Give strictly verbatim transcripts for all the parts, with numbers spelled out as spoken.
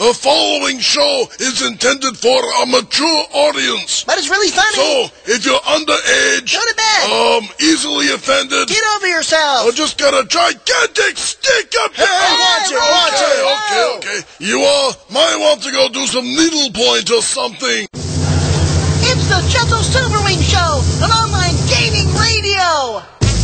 The following show is intended for a mature audience. But it's really funny. So, if you're underage, go to bed. Um, easily offended, get over yourself, or just got a gigantic stick up hey, your hey, watch it, okay, watch it. Okay, okay, okay. You all might want to go do some needlepoint or something. It's the Jethro Silverwing Show, an online gaming radio.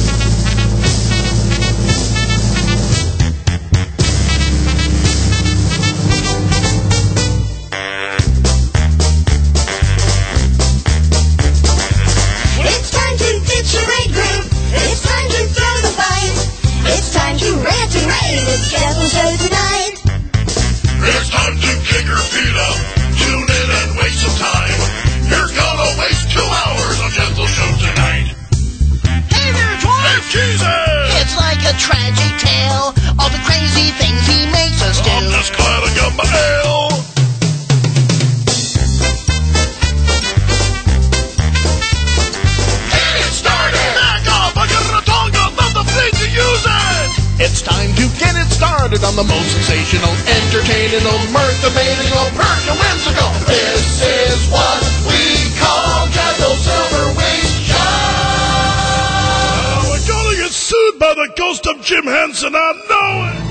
It's time to ditch your rate group. It's time to throw the fight. It's time to rant and rave. It's Jethro Show tonight. It's time to kick your feet up, tune in and waste some time. You're gonna waste two hours on Jethro Show tonight. Hey there, Dwarf! Jesus! It's like a tragic tale, all the crazy things he makes us do. I'm just glad I got my ale. Get it started! Back off! I got a tonga, not the thing to use it! It's time to get it started on the most sensational, entertaining, mirth-abating, perk and whimsical. This is what we call Jethro Silverwing Show! Uh, we're gonna get sued by the ghost of Jim Henson, I know it!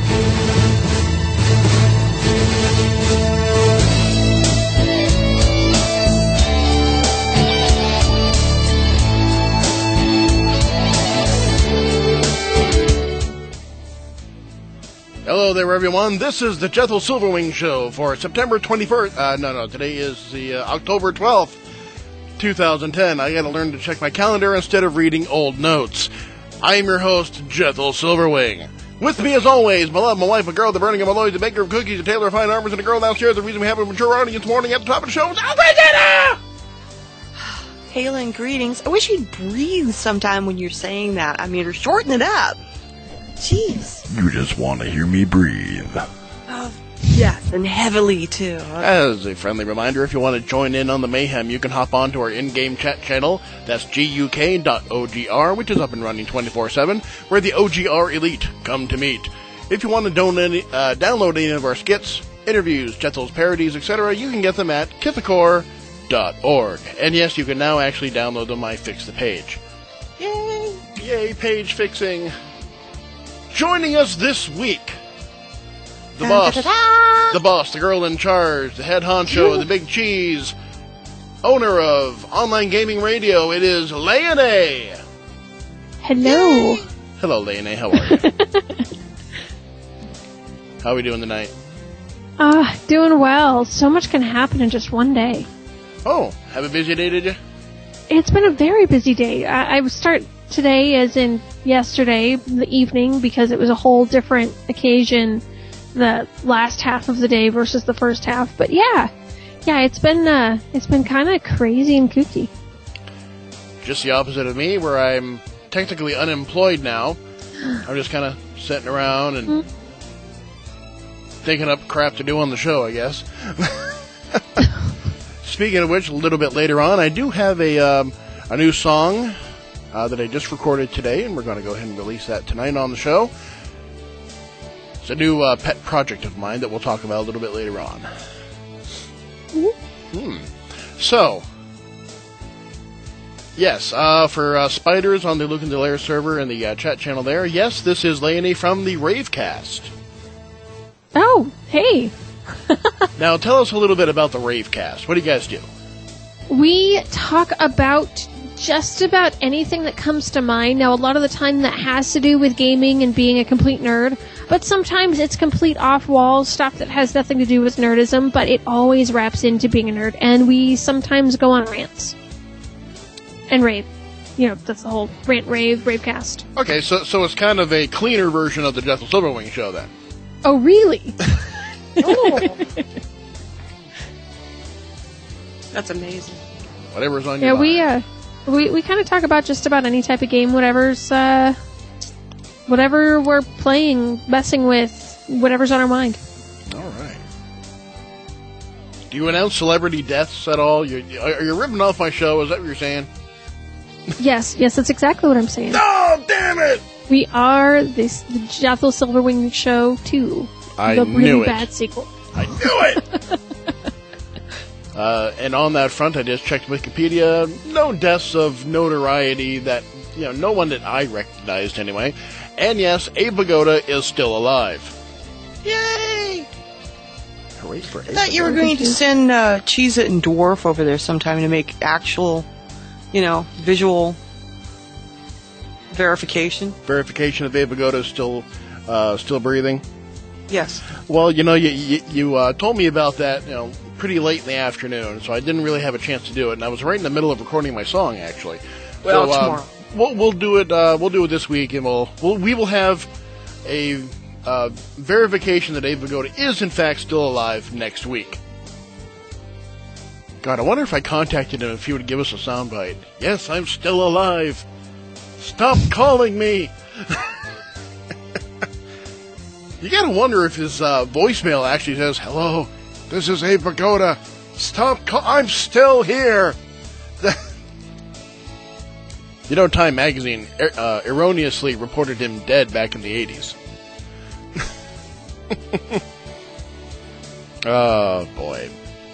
Hello there, everyone. This is the Jethro Silverwing Show for September twenty-first. Uh, no, no, today is the uh, October twelfth, twenty ten. I gotta learn to check my calendar instead of reading old notes. I am your host, Jethro Silverwing. With me, as always, my love, my wife, a girl, the burning of my loins, the baker of cookies, a tailor of fine armors, and a girl downstairs. The reason we have a mature audience morning at the top of the show is Alfred. Hail and greetings. I wish you'd breathe sometime when you're saying that. I mean, or shorten it up. Jeez. You just want to hear me breathe. Oh, yes, and heavily, too. As a friendly reminder, if you want to join in on the mayhem, you can hop on to our in-game chat channel. That's G U K dot O G R, which is up and running twenty-four seven, where the O G R elite come to meet. If you want to donate, uh, download any of our skits, interviews, Jethro's parodies, et cetera, you can get them at Kithicore dot org. And yes, you can now actually download them. I fixed the page. Yay! Yay, page fixing. Joining us this week, the Da, boss, da, da, da. the boss, the girl in charge, the head honcho, the big cheese, owner of online gaming radio. It is Leonie. Hello. Hello, Leonie. How are you? How are we doing tonight? Ah, uh, doing well. So much can happen in just one day. Oh, have a busy day, did you? It's been a very busy day. I, I would start today as in yesterday, the evening, because it was a whole different occasion, the last half of the day versus the first half. But yeah, yeah, it's been uh, it's been kind of crazy and kooky. Just the opposite of me, where I'm technically unemployed now. I'm just kind of sitting around and mm. thinking up crap to do on the show, I guess. Speaking of which, a little bit later on, I do have a um, a new song Uh, that I just recorded today, and we're going to go ahead and release that tonight on the show. It's a new uh, pet project of mine that we'll talk about a little bit later on. Mm-hmm. Hmm. So, yes, uh, for uh, spiders on the Luke and Delaire server and the uh, chat channel there, yes, this is Leonie from the Ravecast. Oh, hey. Now, tell us a little bit about the Ravecast. What do you guys do? We talk about just about anything that comes to mind. Now, a lot of the time that has to do with gaming and being a complete nerd, but sometimes it's complete off-wall stuff that has nothing to do with nerdism, but it always wraps into being a nerd, and we sometimes go on rants. And rave. You know, that's the whole rant, rave, ravecast. Okay, so so it's kind of a cleaner version of the Jethro Silverwing show, then. Oh, really? Oh. That's amazing. Whatever's on yeah, your mind. we, uh... We we kind of talk about just about any type of game, whatever's, uh, whatever we're playing, messing with, whatever's on our mind. All right. Do you announce celebrity deaths at all? You, are you ripping off my show? Is that what you're saying? Yes, yes, that's exactly what I'm saying. No, damn it! We are this the Jethro Silverwing Show two, I the knew really it. bad sequel. I knew it! uh, and on that front, I just checked Wikipedia. No deaths of notoriety that, you know, no one that I recognized anyway. And yes, Abe Vigoda is still alive. Yay! Hooray for Abe I thought you were Vigoda. going to send uh, Cheez-It and Dwarf over there sometime to make actual, you know, visual verification. Verification of Abe Vigoda is still, uh, still breathing. Yes. Well, you know, you you, you uh, told me about that, you know, pretty late in the afternoon, so I didn't really have a chance to do it. And I was right in the middle of recording my song, actually. Well, so, uh, tomorrow. We'll we'll do it. Uh, we'll do it this week, and we'll, we'll we will have a uh, verification that Abe Vigoda is in fact still alive next week. God, I wonder if I contacted him if he would give us a soundbite. Yes, I'm still alive. Stop calling me. You gotta wonder if his uh, voicemail actually says, "Hello, this is Abe Vigoda. Stop call- I'm still here." You know, Time Magazine er- uh, erroneously reported him dead back in the eighties. Oh, boy.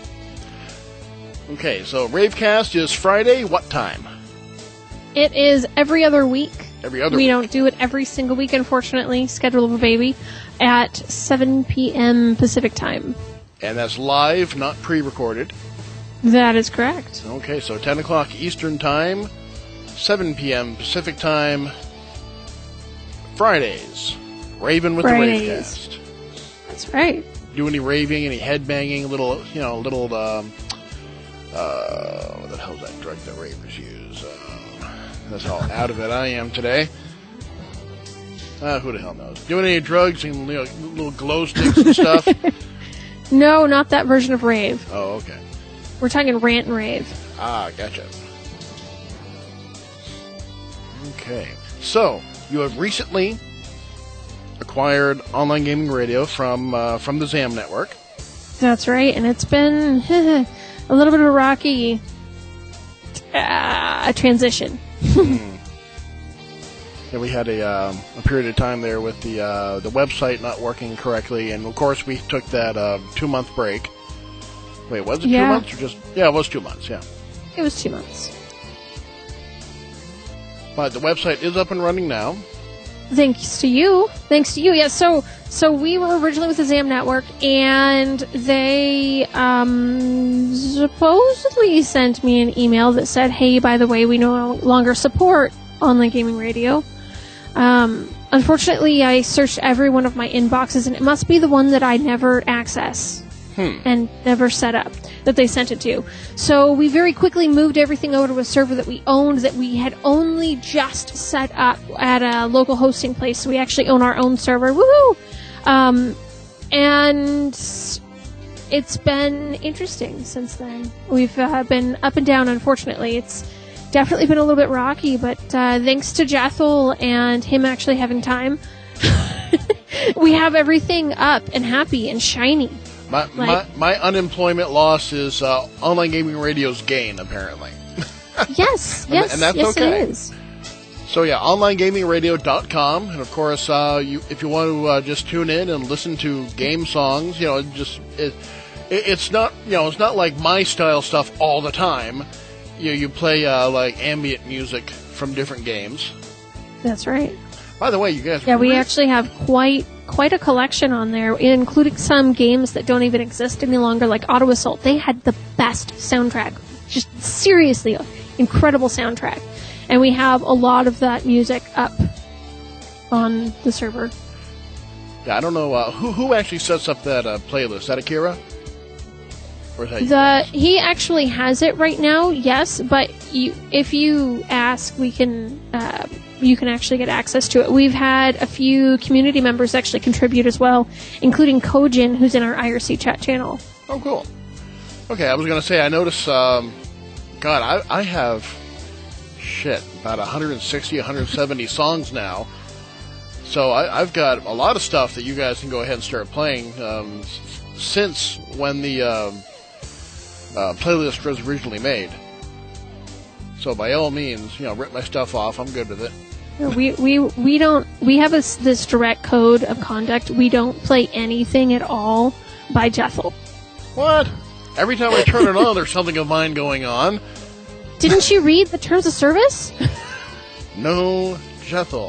Okay, so Ravecast is Friday. What time? It is every other week. Every other we week. don't do it every single week, unfortunately. Schedule of a baby at seven p.m. Pacific time. And that's live, not pre-recorded. That is correct. Okay, so ten o'clock Eastern Time, seven p.m. Pacific Time, Fridays. Raving with Fridays. the Ravecast. That's right. Do any raving, any head banging, little, you know, little, um, uh, what the hell's that drug that ravers use? Uh, that's how out of it I am today. Uh, who the hell knows? Doing any drugs and, you know, little glow sticks and stuff? No, not that version of rave. Oh, okay. We're talking rant and rave. Ah, gotcha. Okay. So, you have recently acquired online gaming radio from uh, from the Zam Network. That's right, and it's been a little bit of a rocky uh, transition. Yeah, we had a um, a period of time there with the uh, the website not working correctly, and of course we took that uh, two month break. Wait, was it Yeah. two months or just? Yeah, it was two months. Yeah, It was two months. but the website is up and running now. Thanks to you. Thanks to you. Yeah, so so we were originally with the Zam Network, and they um, supposedly sent me an email that said, hey, by the way, we no longer support online gaming radio. Um, unfortunately, I searched every one of my inboxes, and it must be the one that I never access Hmm. and never set up that they sent it to. So we very quickly moved everything over to a server that we owned, that we had only just set up at a local hosting place. So we actually own our own server. Woohoo! Um, and it's been interesting since then. We've uh, been up and down, unfortunately. It's definitely been a little bit rocky, but uh, thanks to Jethel and him actually having time, we have everything up and happy and shiny. My Like- my, my unemployment loss is uh, online gaming radio's gain, apparently. Yes, And- yes, and that's yes okay. it is. So yeah, online gaming radio dot com, and of course, uh, you if you want to uh, just tune in and listen to game songs, you know, it just it, it, it's not you know it's not like my style stuff all the time. You you play uh, like ambient music from different games. That's right. By the way, you guys, Yeah, we re- actually have quite quite a collection on there, including some games that don't even exist any longer, like Auto Assault. They had the best soundtrack. Just seriously incredible soundtrack. And we have a lot of that music up on the server. Yeah, I don't know uh, who who actually sets up that uh, playlist. Is that Akira? Or is that you The guys? he actually has it right now, yes, but you, if you ask, we can uh, you can actually get access to it. We've had a few community members actually contribute as well, including Kojin, who's in our I R C chat channel. Oh, cool. Okay, I was gonna say I notice. Um, God, I I have shit about one hundred sixty, one hundred seventy songs now. So I, I've got a lot of stuff that you guys can go ahead and start playing um, s- since when the um, uh, playlist was originally made. So by all means, you know, rip my stuff off. I'm good with it. We we we don't we have a s this direct code of conduct. We don't play anything at all by Jethel. What? Every time I turn it on, there's something of mine going on. Didn't you read the terms of service? No, Jethel.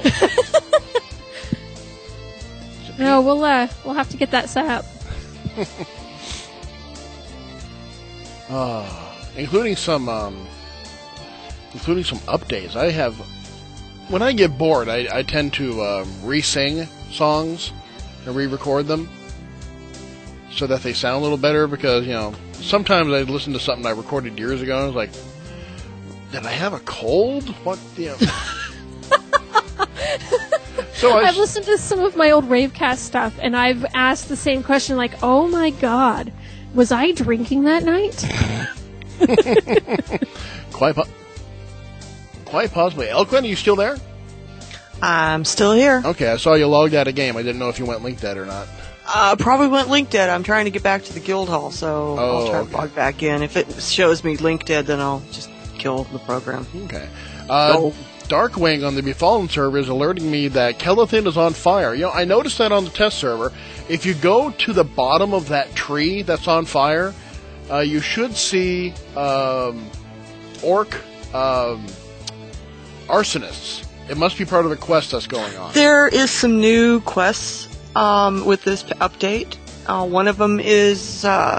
No, we'll uh, we'll have to get that set up. uh, including some, um, including some updates. I have, when I get bored, I, I tend to uh, re-sing songs and re-record them so that they sound a little better. Because you know, sometimes I listen to something I recorded years ago, and I was like, "Did I have a cold? What?" You know. So I I've listened to some of my old Ravecast stuff, and I've asked the same question, like, "Oh my God, was I drinking that night?" quite, po- quite possibly. Elquin, are you still there? I'm still here. Okay, I saw you logged out of game. I didn't know if you went linked dead or not. Uh, probably went link dead. I'm trying to get back to the guild hall, so Oh, I'll try okay. to log back in. If it shows me link dead, then I'll just kill the program. Okay. Uh, Go. Darkwing on the Befallen server is alerting me that Kelethin is on fire. You know, I noticed that on the test server. If you go to the bottom of that tree that's on fire, uh, you should see um, orc um, arsonists. It must be part of the quest that's going on. There is some new quests um, with this p- update. Uh, one of them is uh,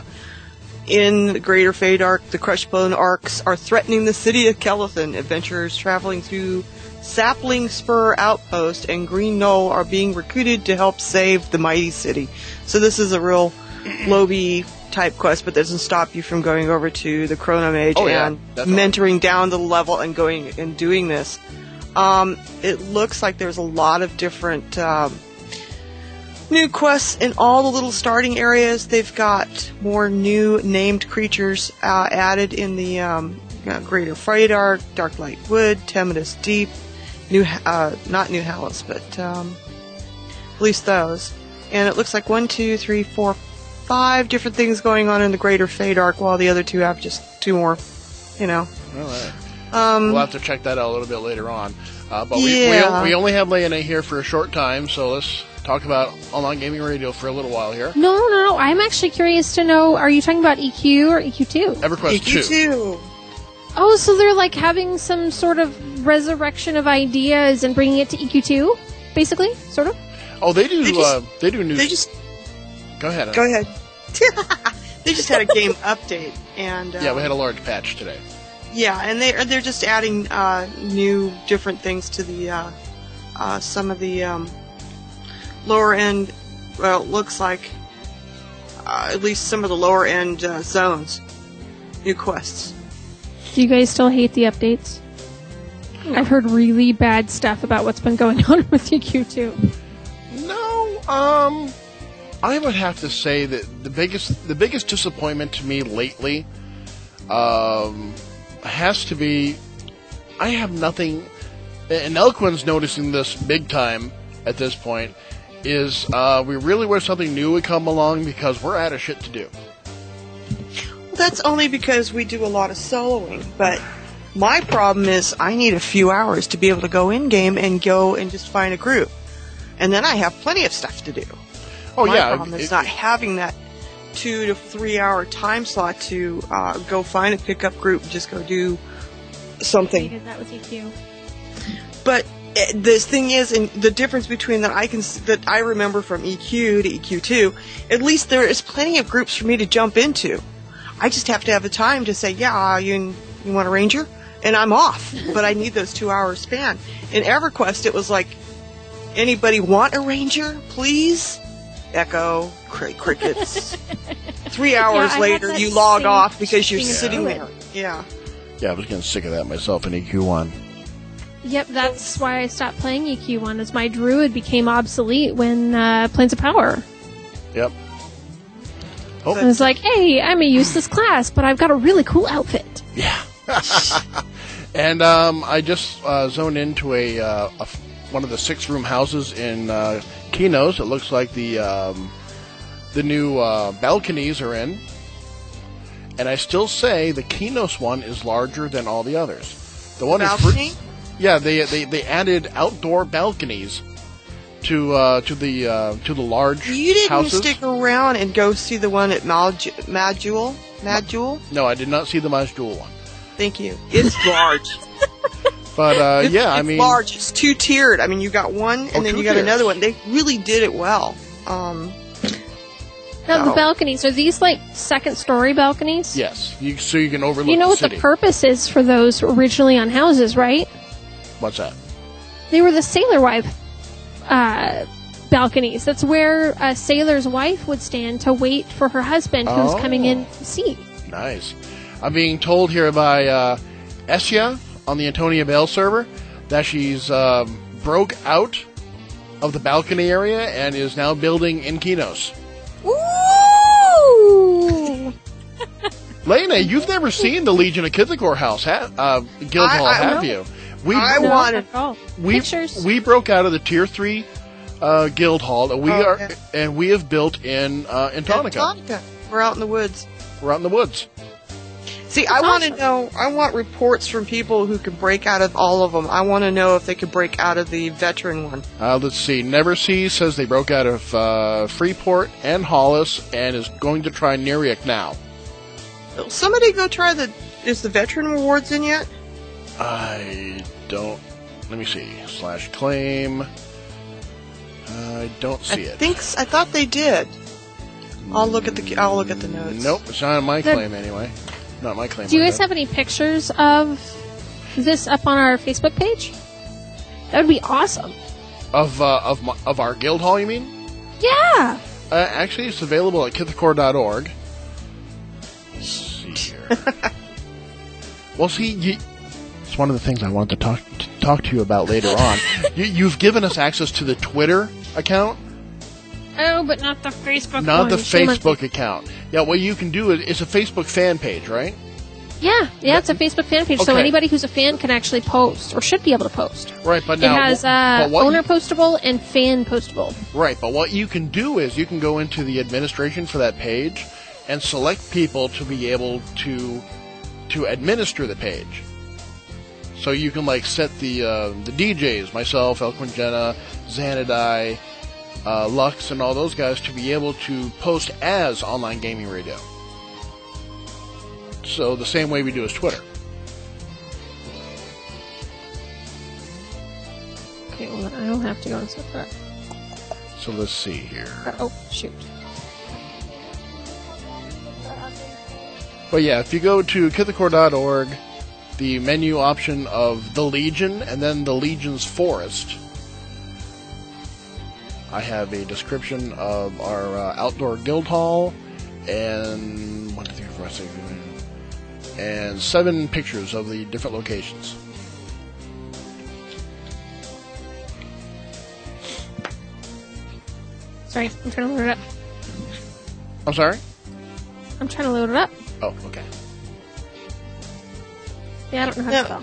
in the Greater Fade Arc, the Crushbone Arcs are threatening the city of Kelethin. Adventurers traveling through Sapling Spur Outpost and Green Knoll are being recruited to help save the mighty city. So this is a real Lobby type quest, but doesn't stop you from going over to the Chronomage Oh, yeah, and definitely. mentoring down the level and going and doing this. Um, it looks like there's a lot of different um, new quests in all the little starting areas. They've got more new named creatures uh, added in the um, uh, Greater Freydark, Darklight Wood, Temetus Deep, New uh, not New Hallis, but um, at least those. And it looks like one, two, three, four, five different things going on in the Greater Freydark, while the other two have just two more. You know. All right. Um, We'll have to check that out a little bit later on. Uh, but we, Yeah. we we only have Leona here for a short time, so let's talk about online gaming radio for a little while here. No, no, no. I'm actually curious to know, are you talking about E Q or E Q two? EverQuest E Q two. two. Oh, so they're like having some sort of resurrection of ideas and bringing it to E Q two, basically, sort of? Oh, they do. They just- uh, they do new. They just Go ahead. go ahead. They just had a game update, and uh, Yeah, we had a large patch today. yeah, and they they're just adding uh, new different things to the uh, uh, some of the um, lower end. Well, it looks like uh, at least some of the lower end uh, zones, new quests. Do you guys still hate the updates? I've heard really bad stuff about what's been going on with E Q two. No, um, I would have to say that the biggest the biggest disappointment to me lately, um, has to be I have nothing. And Elquin's noticing this big time at this point. Is uh, we really wish something new would come along because we're out of shit to do. That's only because we do a lot of soloing, but my problem is I need a few hours to be able to go in game and go and just find a group. And then I have plenty of stuff to do. Oh my yeah, problem is it- not having that two to three hour time slot to uh, go find a pickup group and just go do something. did that with E Q. But uh, this thing is, and the difference between that I can s- that I remember from E Q to E Q two, at least there is plenty of groups for me to jump into. I just have to have the time to say, yeah, you you want a ranger, and I'm off. But I need those two hours span. In EverQuest, it was like, anybody want a ranger, please? Echo, cri- crickets. Three hours I had later, that you log same off because you're thing as sitting Druid. there. Yeah. yeah, I was getting sick of that myself in E Q one. Yep, that's why I stopped playing E Q one, as my druid became obsolete when uh, Planes of Power. Yep. I was like, hey, I'm a useless class, but I've got a really cool outfit. Yeah. And um, I just uh, zoned into a, uh, a f- one of the six room houses in uh, Kinos. It looks like the um, the new uh, balconies are in, and I still say the Kinos one is larger than all the others. The one Balcony? is fr- yeah. They, they they added outdoor balconies to uh, to the uh, to the large You didn't houses. stick around and go see the one at Malj- Majul? Majul? No, I did not see the Majul one. Thank you. It's large. But uh, It's, yeah, I it's mean, large. It's two tiered. I mean, you got one, and Oh, then two you got tiers. another one. They really did it well. Um, Now, the Oh. balconies, are these like second story balconies? yes, you, so you can overlook You know the what city. the purpose is for those originally on houses, right? What's that? They were the sailor wife uh, balconies. That's where a sailor's wife would stand to wait for her husband who's Oh. coming in to see. Nice. I'm being told here by uh, Essia on the Antonia Bell server that she's um, broke out of the balcony area and is now building in Kinos. Ooh! Lena, you've never seen the Legion of Kithakor house, ha- uh, Guild I- Hall, I have know. you? We I No, wanted- not at all. we Pictures. we broke out of the tier three uh, Guild Hall, and we Oh, are yeah. and we have built in uh, in Tonica. Tonica. We're out in the woods. We're out in the woods. See, I That's want to awesome. know. I want reports from people who can break out of all of them. I want to know if they could break out of the veteran one. Uh, let's see. Never See says they broke out of uh, Freeport and Hollis and is going to try Neriak now. Somebody go try the. Is the veteran rewards in yet? I don't. Let me see. Slash claim. I don't see I it. think s- I thought they did. I'll look at the. I'll look at the notes. Nope, it's not on my The- claim anyway. Not my claim. Do you on guys that. have any pictures of this up on our Facebook page? That would be awesome. of uh, of my, of our guild hall? You mean? Yeah. Uh, actually, it's available at kithakor dot org. Let's see here. Well, see, you, it's one of the things I wanted to talk to talk to you about later on. you, you've given us access to the Twitter account, Oh, but not the Facebook not one. the Shame on Facebook account. Yeah, what you can do is it's a Facebook fan page, right? Yeah, yeah, it's a Facebook fan page, so Okay. anybody who's a fan can actually post, or should be able to post. Right, but It now has wh- uh, but what owner you- postable and fan postable. Right, but what you can do is you can go into the administration for that page and select people to be able to to administer the page. So you can like set the uh, the D Js, myself, Elquin Jenna, Xanadai, uh, Lux, and all those guys to be able to post as Online Gaming Radio. So the same way we do as Twitter. Okay, well, I don't have to go and set that. So let's see here. Uh, oh, shoot. But yeah, if you go to kithakor dot org, the menu option of the Legion, and then the Legion's Forest, I have a description of our uh, outdoor guild hall, and one, two, three, four, six, and seven pictures of the different locations. Sorry, I'm trying to load it up. I'm sorry? I'm trying to load it up. Oh, okay. Yeah, I don't know how No. to spell.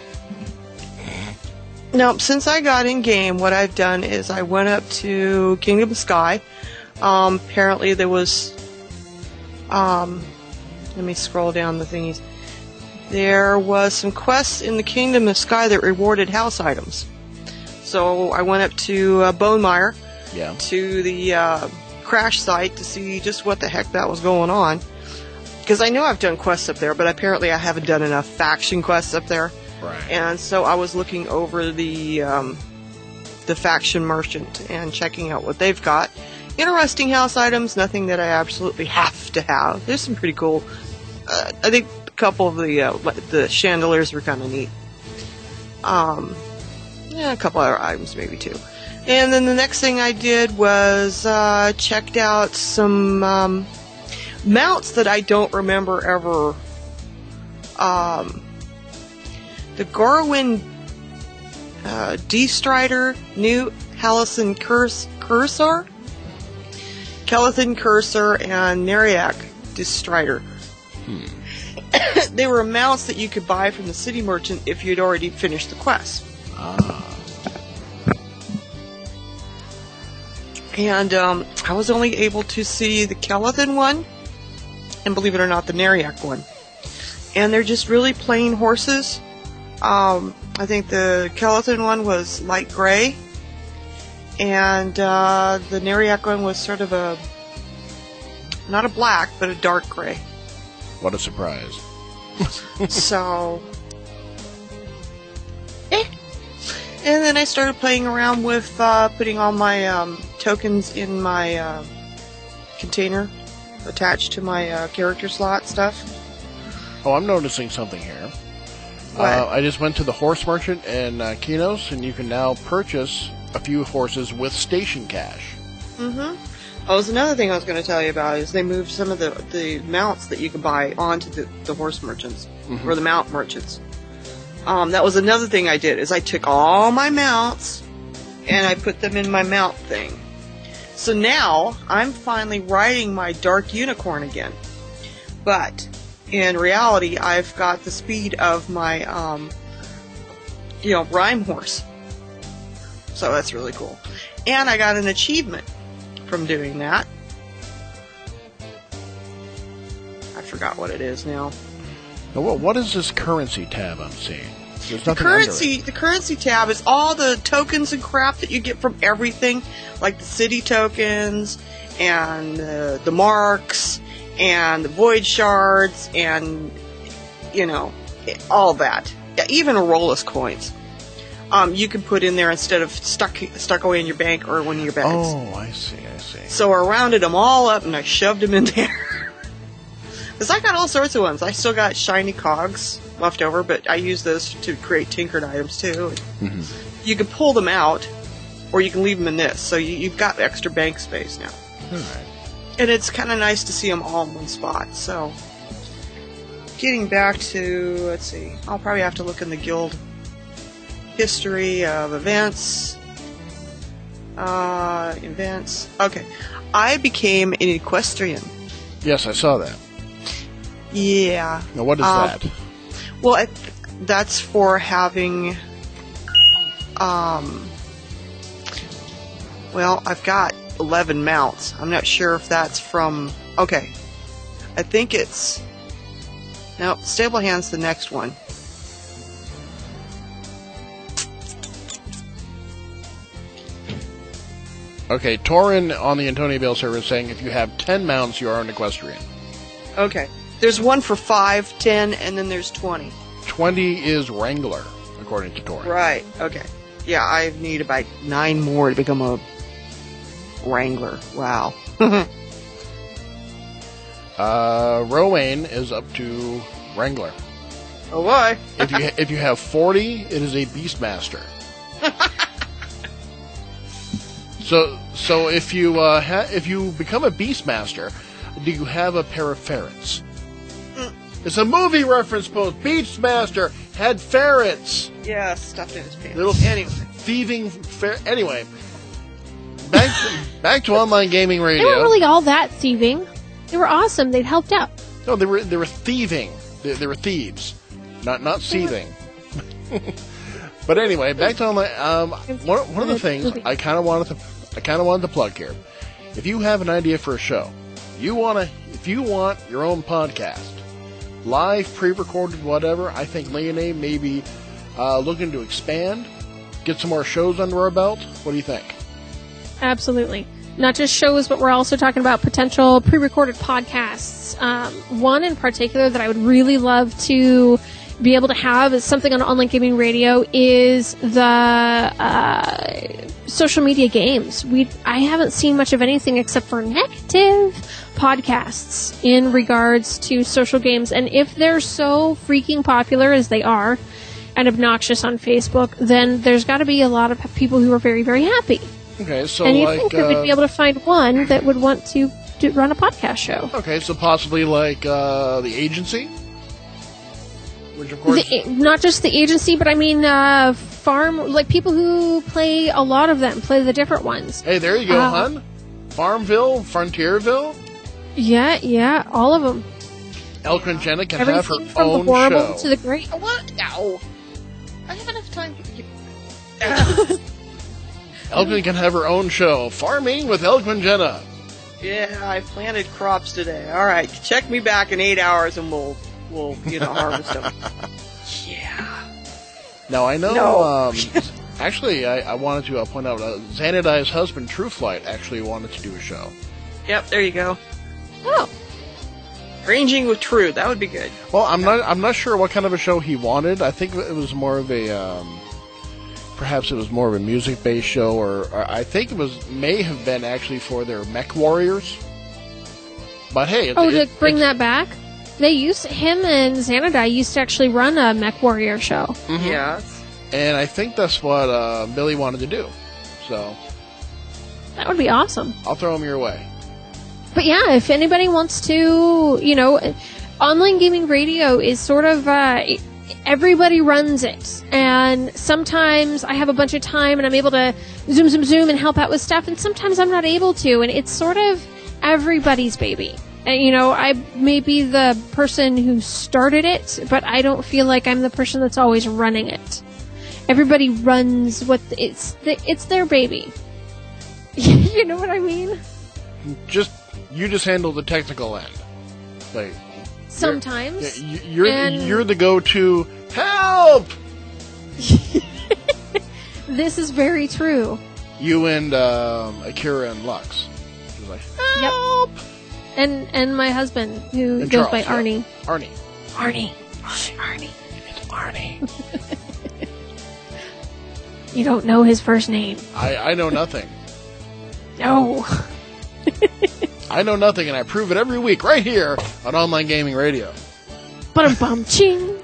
Now, since I got in game, what I've done is I went up to Kingdom Sky. Um, apparently there was, um, let me scroll down the thingies. There was some quests in the Kingdom of Sky that rewarded house items. So I went up to uh, Bonemire, Yeah. to the uh, crash site to see just what the heck that was going on. Because I know I've done quests up there, but apparently I haven't done enough faction quests up there. Right. And so I was looking over the um, the faction merchant and checking out what they've got. Interesting house items, nothing that I absolutely have to have. There's some pretty cool. Uh, I think a couple of the uh, the chandeliers were kind of neat. Um, yeah, a couple other items maybe too. And then the next thing I did was uh, checked out some um, mounts that I don't remember ever. Um, the Gorwin uh, D-Strider, new Halison Curs- Cursor, Kelethan Cursor, and Neriak D-Strider. They were mounts that you could buy from the city merchant if you'd already finished the quest. And um, I was only able to see the Kelethan one, and believe it or not, the Neriak one. And they're just really plain horses. Um, I think the Kelethan one was light gray, and uh, the Neriak one was sort of a, not a black, but a dark gray. What a surprise. So, eh. And then I started playing around with uh, putting all my um, tokens in my uh, container attached to my uh, character slot stuff. Oh, I'm noticing something here. What? Uh, I just went to the horse merchant in uh, Kinos, and you can now purchase a few horses with station cash. Mm-hmm. Oh, there's another thing I was going to tell you about is they moved some of the, the mounts that you could buy onto the, the horse merchants, Mhm. or the mount merchants. Um, that was another thing I did, is I took all my mounts and I put them in my mount thing. So now I'm finally riding my dark unicorn again. But in reality, I've got the speed of my, um, you know, rhyme horse. So that's really cool. And I got an achievement from doing that. I forgot what it is now. Now, what, what is this currency tab I'm seeing? There's The nothing currency, under the currency tab is all the tokens and crap that you get from everything, like the city tokens and uh, the marks and the void shards and you know all that. Yeah, even Aurolus coins. Um, you can put in there instead of stuck stuck away in your bank or one of your it. bags. Oh, I see, I see. So I rounded them all up and I shoved them in there. Because I got all sorts of ones. I still got shiny cogs left over, but I use those to create tinkered items too. Mhm. You can pull them out, or you can leave them in this. So you, you've got extra bank space now. All right. And it's kind of nice to see them all in one spot. So, getting back to, let's see, I'll probably have to look in the guild history of events. Uh, events. Okay. I became an equestrian. Yes, I saw that. Yeah. Now, what is Um, that? Well, I, that's for having, um, well, I've got eleven mounts. I'm not sure if that's from, okay. I think it's, no, Stable Hand's the next one. Okay, Torin on the Antonio Bale server is saying if you have ten mounts, you are an equestrian. Okay. There's one for five, ten, and then there's twenty. twenty is Wrangler, according to Torin. Right, okay. Yeah, I need about nine more to become a Wrangler. Wow. Uh, Rowan is up to Wrangler. Oh boy. If you if you have forty, it is a Beastmaster. so so if you uh, ha- if you become a Beastmaster, do you have a pair of ferrets? Mm. It's a movie reference. Both Beastmaster had ferrets. Yeah, stuffed in his pants. Little Anyway. thieving fer- Anyway, back to, back to online gaming They radio. weren't really all that thieving. They were awesome. They'd helped out. No, they were they were thieving. They, they were thieves, not not seething. But anyway, back to online. Um, one one of the things I kind of wanted to I kind of wanted to plug here. If you have an idea for a show, you want to if you want your own podcast, live, pre-recorded, whatever. I think Leonie may be uh, looking to expand, get some more shows under our belt. What do you think? Absolutely. Not just shows, but we're also talking about potential pre-recorded podcasts. Um, one in particular that I would really love to be able to have is something on online gaming radio is the uh, social media games. We I haven't seen much of anything except for negative podcasts in regards to social games. And if they're so freaking popular as they are and obnoxious on Facebook, then there's got to be a lot of people who are very, very happy. Okay, so and you like think that we'd uh, be able to find one that would want to do, run a podcast show. okay, so possibly like uh, the agency, which of course. The, not just the agency, but I mean uh, farm, like people who play a lot of them, play the different ones. Hey, there you go, Uh, hun. Farmville, Frontierville. Yeah, yeah, all of them. Elkrin Jenna can have her Everything from own the horrible show. to the great. What? No. I have enough time. Elkrin can have her own show, Farming with Elkrin Jenna. Yeah, I planted crops today. All right, check me back in eight hours and we'll, we'll, you know, harvest them. Yeah. Now I know, No. um, Actually, I, I wanted to uh, point out uh, Xanadi's husband, Trueflight, actually wanted to do a show. Yep, there you go. Oh. Ranging with True, that would be good. Well, I'm not I'm not sure what kind of a show he wanted. I think it was more of a um, perhaps it was more of a music-based show, or, or I think it was may have been actually for their Mech Warriors. But hey, it, Oh, it, to bring it's- that back? They used, him and Xanadi used to actually run a Mech Warrior show. Mhm. Yes. And I think that's what uh, Billy wanted to do. So That would be awesome. I'll throw him your way. But yeah, if anybody wants to, you know, online gaming radio is sort of, uh, everybody runs it. And sometimes I have a bunch of time and I'm able to zoom, zoom, zoom and help out with stuff. And sometimes I'm not able to. And it's sort of everybody's baby. And, you know, I may be the person who started it, but I don't feel like I'm the person that's always running it. Everybody runs what, it's, it's their baby. You know what I mean? Just you just handle the technical end. Like Sometimes. You're, you're, And- the, you're the go-to help. This is very true. You and um, Akira and Lux. She's like help. Yep. And and my husband, who And goes Charles, by yeah. Arnie. Arnie. Arnie. Arnie. It's Arnie. You don't know his first name. I, I know nothing. No. I know nothing, and I prove it every week right here on Online Gaming Radio. Bum bum ching.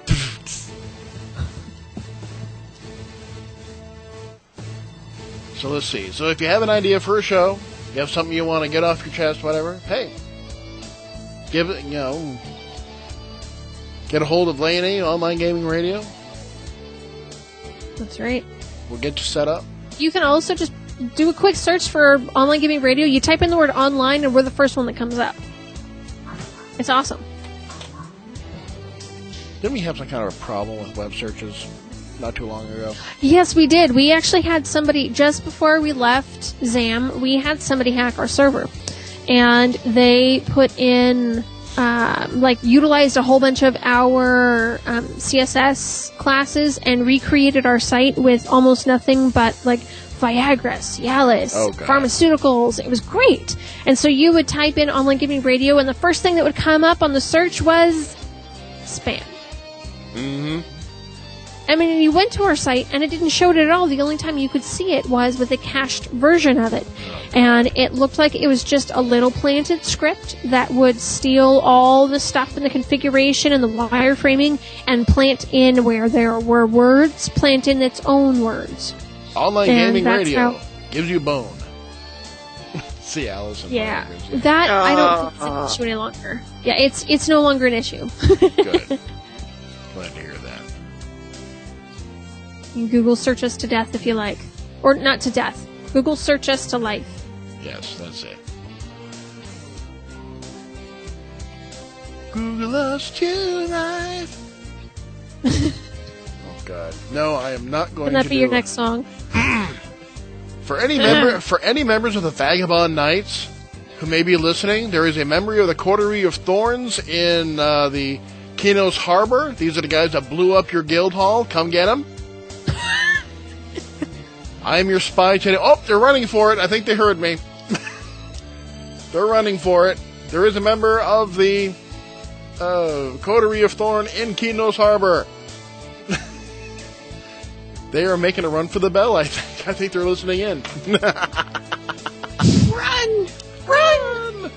So let's see. So if you have an idea for a show, you have something you want to get off your chest, whatever, hey, give it, you know, get a hold of Leonie, Online Gaming Radio. That's right. We'll get you set up. You can also just do a quick search for online gaming radio. You type in the word online, and we're the first one that comes up. It's awesome. Didn't we have some kind of a problem with web searches not too long ago? Yes, we did. We actually had somebody, just before we left ZAM, we had somebody hack our server. And they put in, uh, like, utilized a whole bunch of our um, C S S classes and recreated our site with almost nothing but, like, Viagra, Cialis, Oh, God. pharmaceuticals. It was great. And so you would type in online gaming radio, and the first thing that would come up on the search was spam. Mm-hmm. I mean, you went to our site and it didn't show it at all. The only time you could see it was with a cached version of it. And it looked like it was just a little planted script that would steal all the stuff in the configuration and the wireframing and plant in where there were words, plant in its own words. Online And Gaming that's Radio how- gives you bone. See, Allison. Yeah. gives you- That, I don't think Uh. it's an issue any longer. Yeah, it's it's no longer an issue. Good. Glad to hear that. You can Google search us to death if you like. Or not to death. Google search us to life. Yes, that's it. Google us to life. Oh God, no! I am not going Can that to be do your it. next song? For any member, for any members of the Vagabond Knights who may be listening, there is a memory of the Coterie of Thorns in uh, the Kinos Harbor. These are the guys that blew up your guild hall. Come get them. I am your spy today. Oh, they're running for it. I think they heard me. They're running for it. There is a member of the uh, Coterie of Thorn in Kinos Harbor. They are making a run for the bell, I think. I think they're listening in. Run! Run!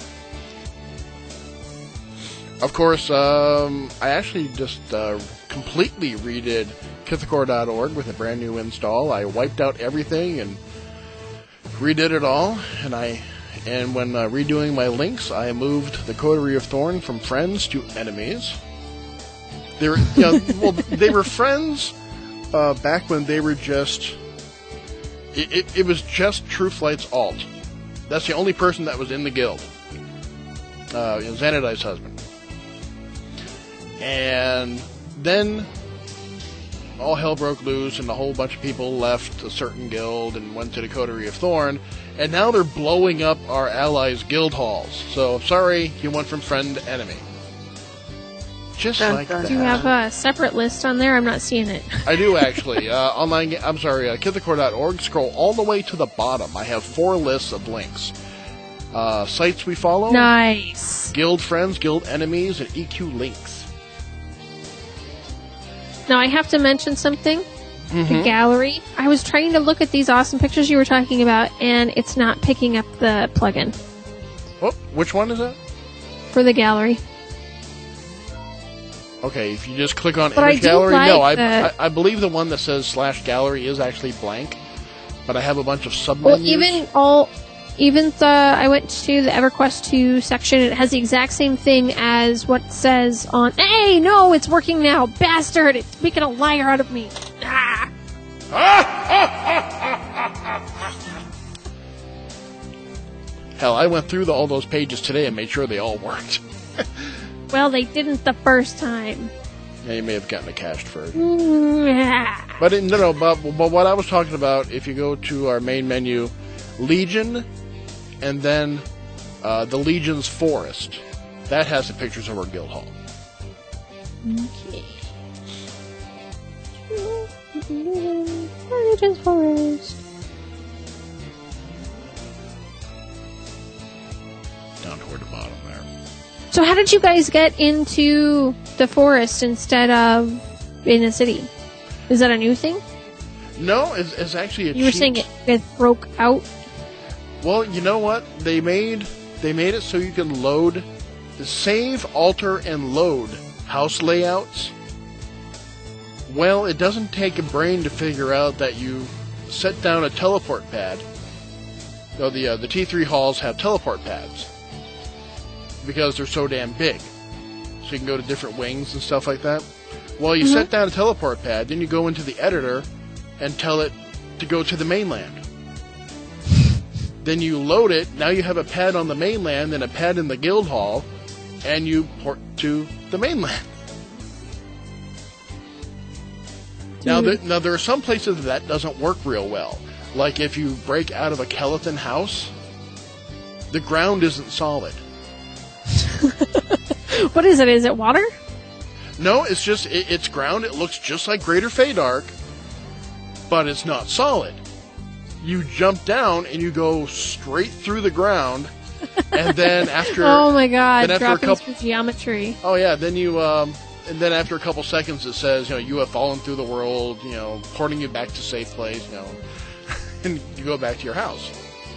Of course, um, I actually just uh, completely redid Kithakor dot org with a brand new install. I wiped out everything and redid it all. And I, and when uh, redoing my links, I moved the Coterie of Thorn from friends to enemies. They were, you know, well, they were friends uh, back when they were just. It, it, it was just Trueflight's alt. That's the only person that was in the guild. Uh, you know, Xanadi's husband. And then all hell broke loose, and a whole bunch of people left a certain guild and went to the Coterie of Thorn, and now they're blowing up our allies' guild halls. So, sorry, you went from friend to enemy. Just Dun, like dun, that. Do you have a separate list on there? I'm not seeing it. I do actually. Uh, online. I'm sorry. Uh, Kithicor dot org. Scroll all the way to the bottom. I have four lists of links. Uh, sites we follow. Nice. Guild friends, guild enemies, and E Q links. Now I have to mention something. Mm-hmm. The gallery. I was trying to look at these awesome pictures you were talking about, and it's not picking up the plugin Oh, which one is that? for the gallery. Okay, if you just click on But I image do gallery, no, I, like the- I I believe the one that says slash gallery is actually blank, but I have a bunch of submenus. Well, even all, even the I went to the EverQuest two section. It has the exact same thing as what says on. Hey, no, it's working now, bastard! It's making a liar out of me. Ah. Hell, I went through the, all those pages today and made sure they all worked. Well, they didn't the first time. Yeah, you may have gotten a cached version. Mm, ah. But it, no, no. But, but what I was talking about, if you go to our main menu, Legion, and then uh, the Legion's Forest, that has the pictures of our guild hall. Okay. Legion's Forest. Down toward the bottom there. So, how did you guys get into the forest instead of in the city? Is that a new thing? No, it's, it's actually a You were cheat. saying it, it broke out. Well, you know what? They made they made it so you can load, save, alter, and load house layouts. Well, it doesn't take a brain to figure out that you set down a teleport pad. No, the uh, the T three halls have teleport pads because they're so damn big, so you can go to different wings and stuff like that. Well, you Mm-hmm. set down a teleport pad, then you go into the editor and tell it to go to the mainland. Then you load it. Now you have a pad on the mainland and a pad in the guild hall, and you port to the mainland. Now, there, now there are some places that, that doesn't work real well. Like if you break out of a Kellethan house, the ground isn't solid. What is it? Is it water? No, it's just it, it's ground. It looks just like Greater Feydark, but it's not solid. You jump down and you go straight through the ground, and then after Oh my god, then after a droppings couple- for geometry. oh yeah, then you um, and then after a couple seconds it says, you know, you have fallen through the world, you know, porting you back to safe place, you know, and you go back to your house.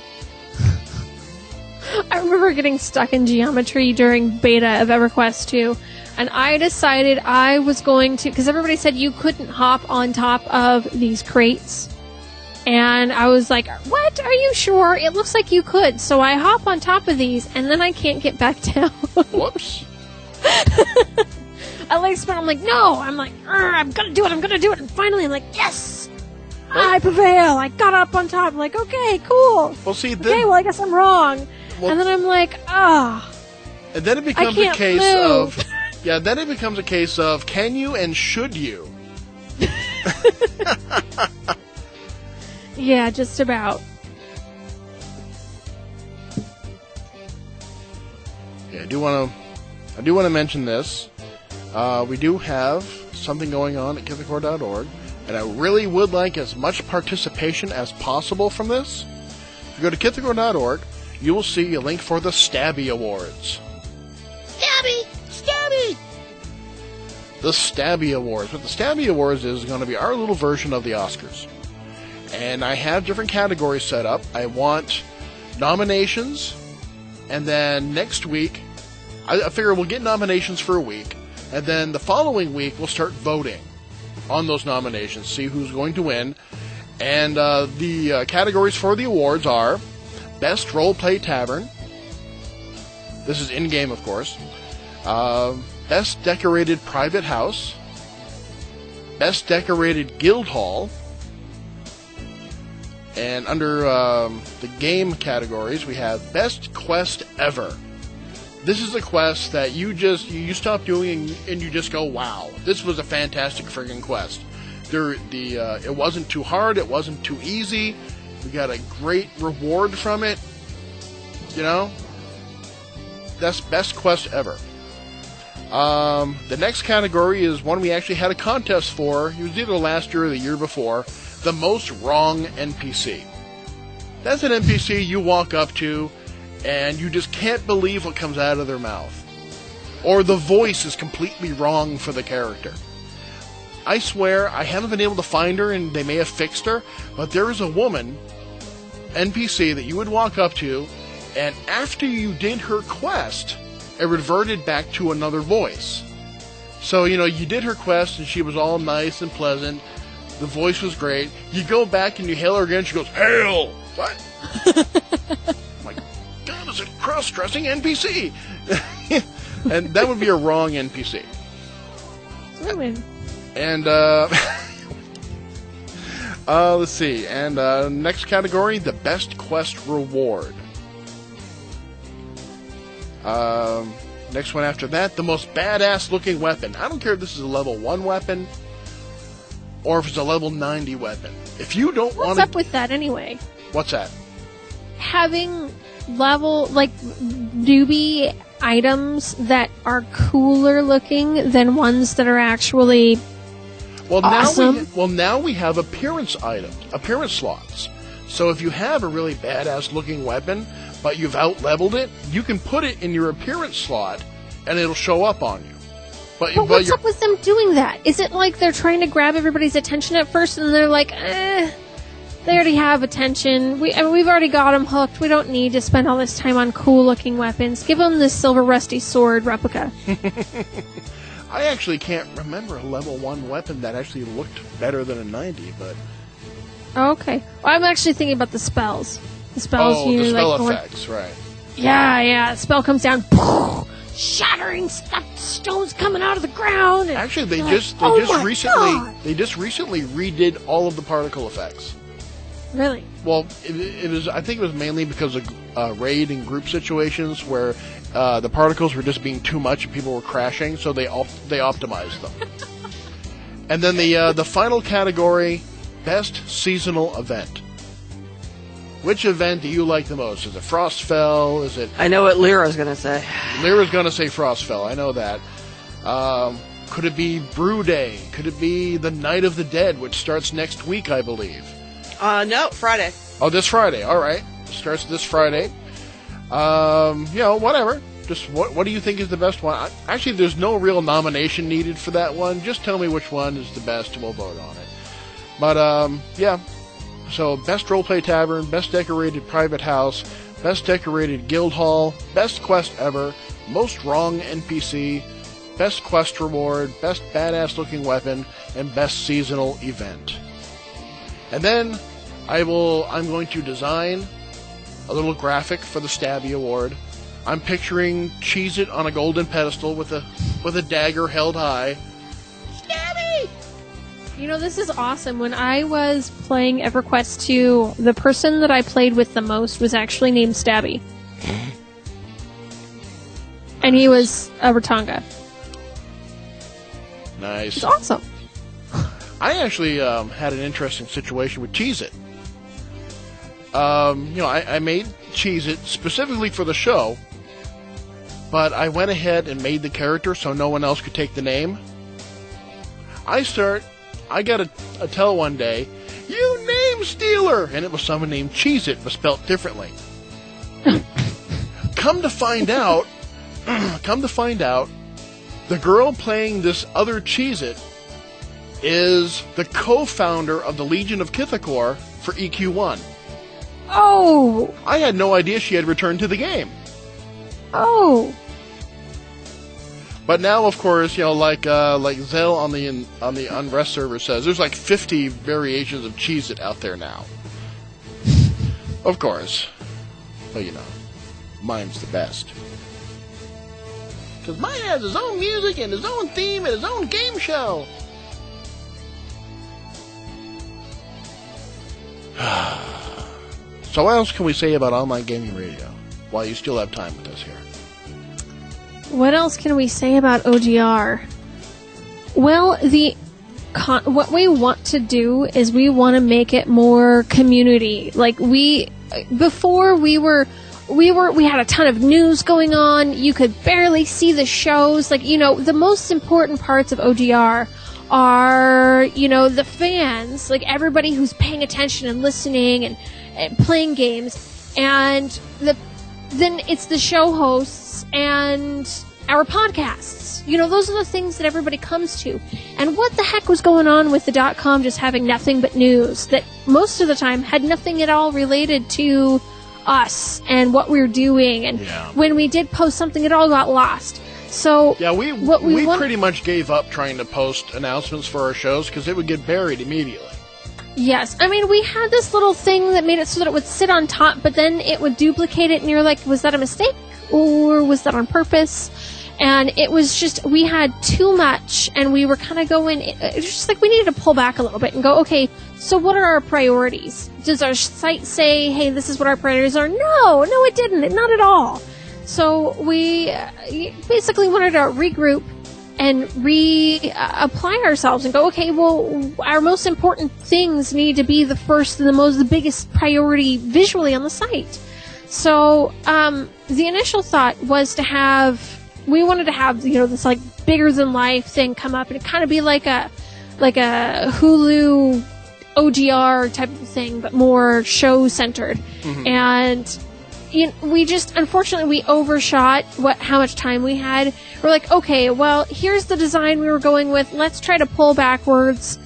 I remember getting stuck in geometry during beta of EverQuest two, and I decided I was going to, because everybody said you couldn't hop on top of these crates. And I was like, what? Are you sure? It looks like you could. So I hop on top of these, and then I can't get back down. Whoops. I like spin. I'm like, no. I'm like, I'm gonna do it. I'm gonna do it. And finally, I'm like, yes, I prevail. I got up on top. I'm like, okay, cool. Well, see, then, Okay, well, I guess I'm wrong. Well- and then I'm like, ah. and then it becomes a can't case move. of, yeah, then it becomes a case of, can you and should you? Yeah, just about. Yeah, I do want to, I do want to mention this. Uh, we do have something going on at Kithicor dot org, and I really would like as much participation as possible from this. If you go to Kithicor dot org, you will see a link for the Stabby Awards. Stabby! Stabby! The Stabby Awards. What the Stabby Awards is going to be our little version of the Oscars. And I have different categories set up. I want nominations, and then next week, I, I figure we'll get nominations for a week, and then the following week we'll start voting on those nominations, see who's going to win. And uh, the uh, categories for the awards are Best Roleplay Tavern. This is in-game, of course. Uh, Best Decorated Private House. Best Decorated Guild Hall. And under um, the game categories, we have Best Quest Ever. This is a quest that you just you stop doing and, and you just go, wow, this was a fantastic friggin' quest. There, the uh, it wasn't too hard, it wasn't too easy. We got a great reward from it. You know, that's Best Quest Ever. Um, the next category is one we actually had a contest for. It was either last year or the year before. The most wrong N P C. That's an N P C you walk up to and you just can't believe what comes out of their mouth. Or the voice is completely wrong for the character. I swear, I haven't been able to find her, and they may have fixed her, but there is a woman, N P C, that you would walk up to, and after you did her quest, it reverted back to another voice. So, you know, you did her quest, and she was all nice and pleasant. The voice was great. You go back and you hail her again, she goes, "Hail!" What? My God, it's a cross-dressing N P C! And that would be a wrong N P C. Really? And, uh... uh, let's see. And, uh, next category, the best quest reward. Um, next one after that, the most badass looking weapon. I don't care if this is a level one weapon or if it's a level ninety weapon. If you don't want What's up with that anyway? What's that? Having level, like, newbie items that are cooler looking than ones that are actually well, now awesome. we, well, now we have appearance items, appearance slots. So if you have a really badass looking weapon, but you've out-leveled it, you can put it in your appearance slot, and it'll show up on you. But, But but what's you're- up with them doing that? Is it like they're trying to grab everybody's attention at first, and they're like, eh, they already have attention. We, I mean, we've already got them hooked. We don't need to spend all this time on cool-looking weapons. Give them this silver rusty sword replica. I actually can't remember a level one weapon that actually looked better than a ninety, but... Okay. Well, I'm actually thinking about the spells. The spells oh, you the spell like. go in- effects, right. Yeah, yeah. The spell comes down, shattering stuff, stones coming out of the ground. and Actually, they you're just like, they "Oh just my recently God." they just recently redid all of the particle effects. Really? Well, it, it was I think it was mainly because of uh, raid and group situations where uh, the particles were just being too much and people were crashing, so they op- they optimized them. And then the uh, the final category, best seasonal event. Which event do you like the most? Is it Frostfell? Is it I know what Lyra's going to say. Lyra's going to say Frostfell. I know that. Um, could it be Brew Day? Could it be the Night of the Dead, which starts next week, I believe? Uh, no, Friday. Oh, this Friday. All right, starts this Friday. Um, you know, whatever. Just what what do you think is the best one? I, actually, there's no real nomination needed for that one. Just tell me which one is the best, and we'll vote on it. But um, yeah. So, best roleplay tavern, best decorated private house, best decorated guild hall, best quest ever, most wrong N P C, best quest reward, best badass looking weapon, and best seasonal event. And then I will I'm going to design a little graphic for the Stabby Award. I'm picturing Cheez-It on a golden pedestal with a with a dagger held high. Stabby! You know, this is awesome. When I was playing EverQuest two, the person that I played with the most was actually named Stabby. And he was a Ratanga. Nice. It's awesome. I actually um, had an interesting situation with Cheez-It. Um, you know, I, I made Cheez-It specifically for the show, but I went ahead and made the character so no one else could take the name. I start... I got a, a tell one day, "You name stealer!" And it was someone named Cheez-It, but spelt differently. Come to find out, come to find out, the girl playing this other Cheez-It is the co-founder of the Legion of Kithakor for E Q one. Oh! I had no idea she had returned to the game. Oh! But now, of course, you know, like uh, like Zell on the on the Unrest server says, there's like fifty variations of Cheez-It out there now. Of course. But, you know, mine's the best. Because mine has his own music and his own theme and his own game show. So what else can we say about online gaming radio while you still have time with us here? What else can we say about O G R? Well, the con- what we want to do is we want to make it more community. Like we, before we were we were we had a ton of news going on. You could barely see the shows. Like, you know, the most important parts of O G R are, you know, the fans, like everybody who's paying attention and listening and, and playing games, and the then it's the show hosts and our podcasts. You know, those are the things that everybody comes to. And what the heck was going on with the dot-com just having nothing but news that most of the time had nothing at all related to us and what we were doing. And Yeah. when we did post something, it all got lost. So Yeah, we what we, we want- pretty much gave up trying to post announcements for our shows because it would get buried immediately. Yes. I mean, we had this little thing that made it so that it would sit on top, but then it would duplicate it, and you're like, was that a mistake? Or was that on purpose? And it was just, we had too much, and we were kind of going, it was just like we needed to pull back a little bit and go, okay, so what are our priorities? Does our site say, hey, this is what our priorities are? No, no, it didn't. Not at all. So we uh, basically wanted to regroup and re-apply ourselves and go, okay, well, our most important things need to be the first and the most, the biggest priority visually on the site. So um, the initial thought was to have, we wanted to have, you know, this like bigger than life thing come up, and it kind of be like a, like a Hulu O G R type of thing, but more show centered. Mm-hmm. And you know, we just, unfortunately, we overshot what how much time we had. We're like, okay, well, here's the design we were going with. Let's try to pull backwards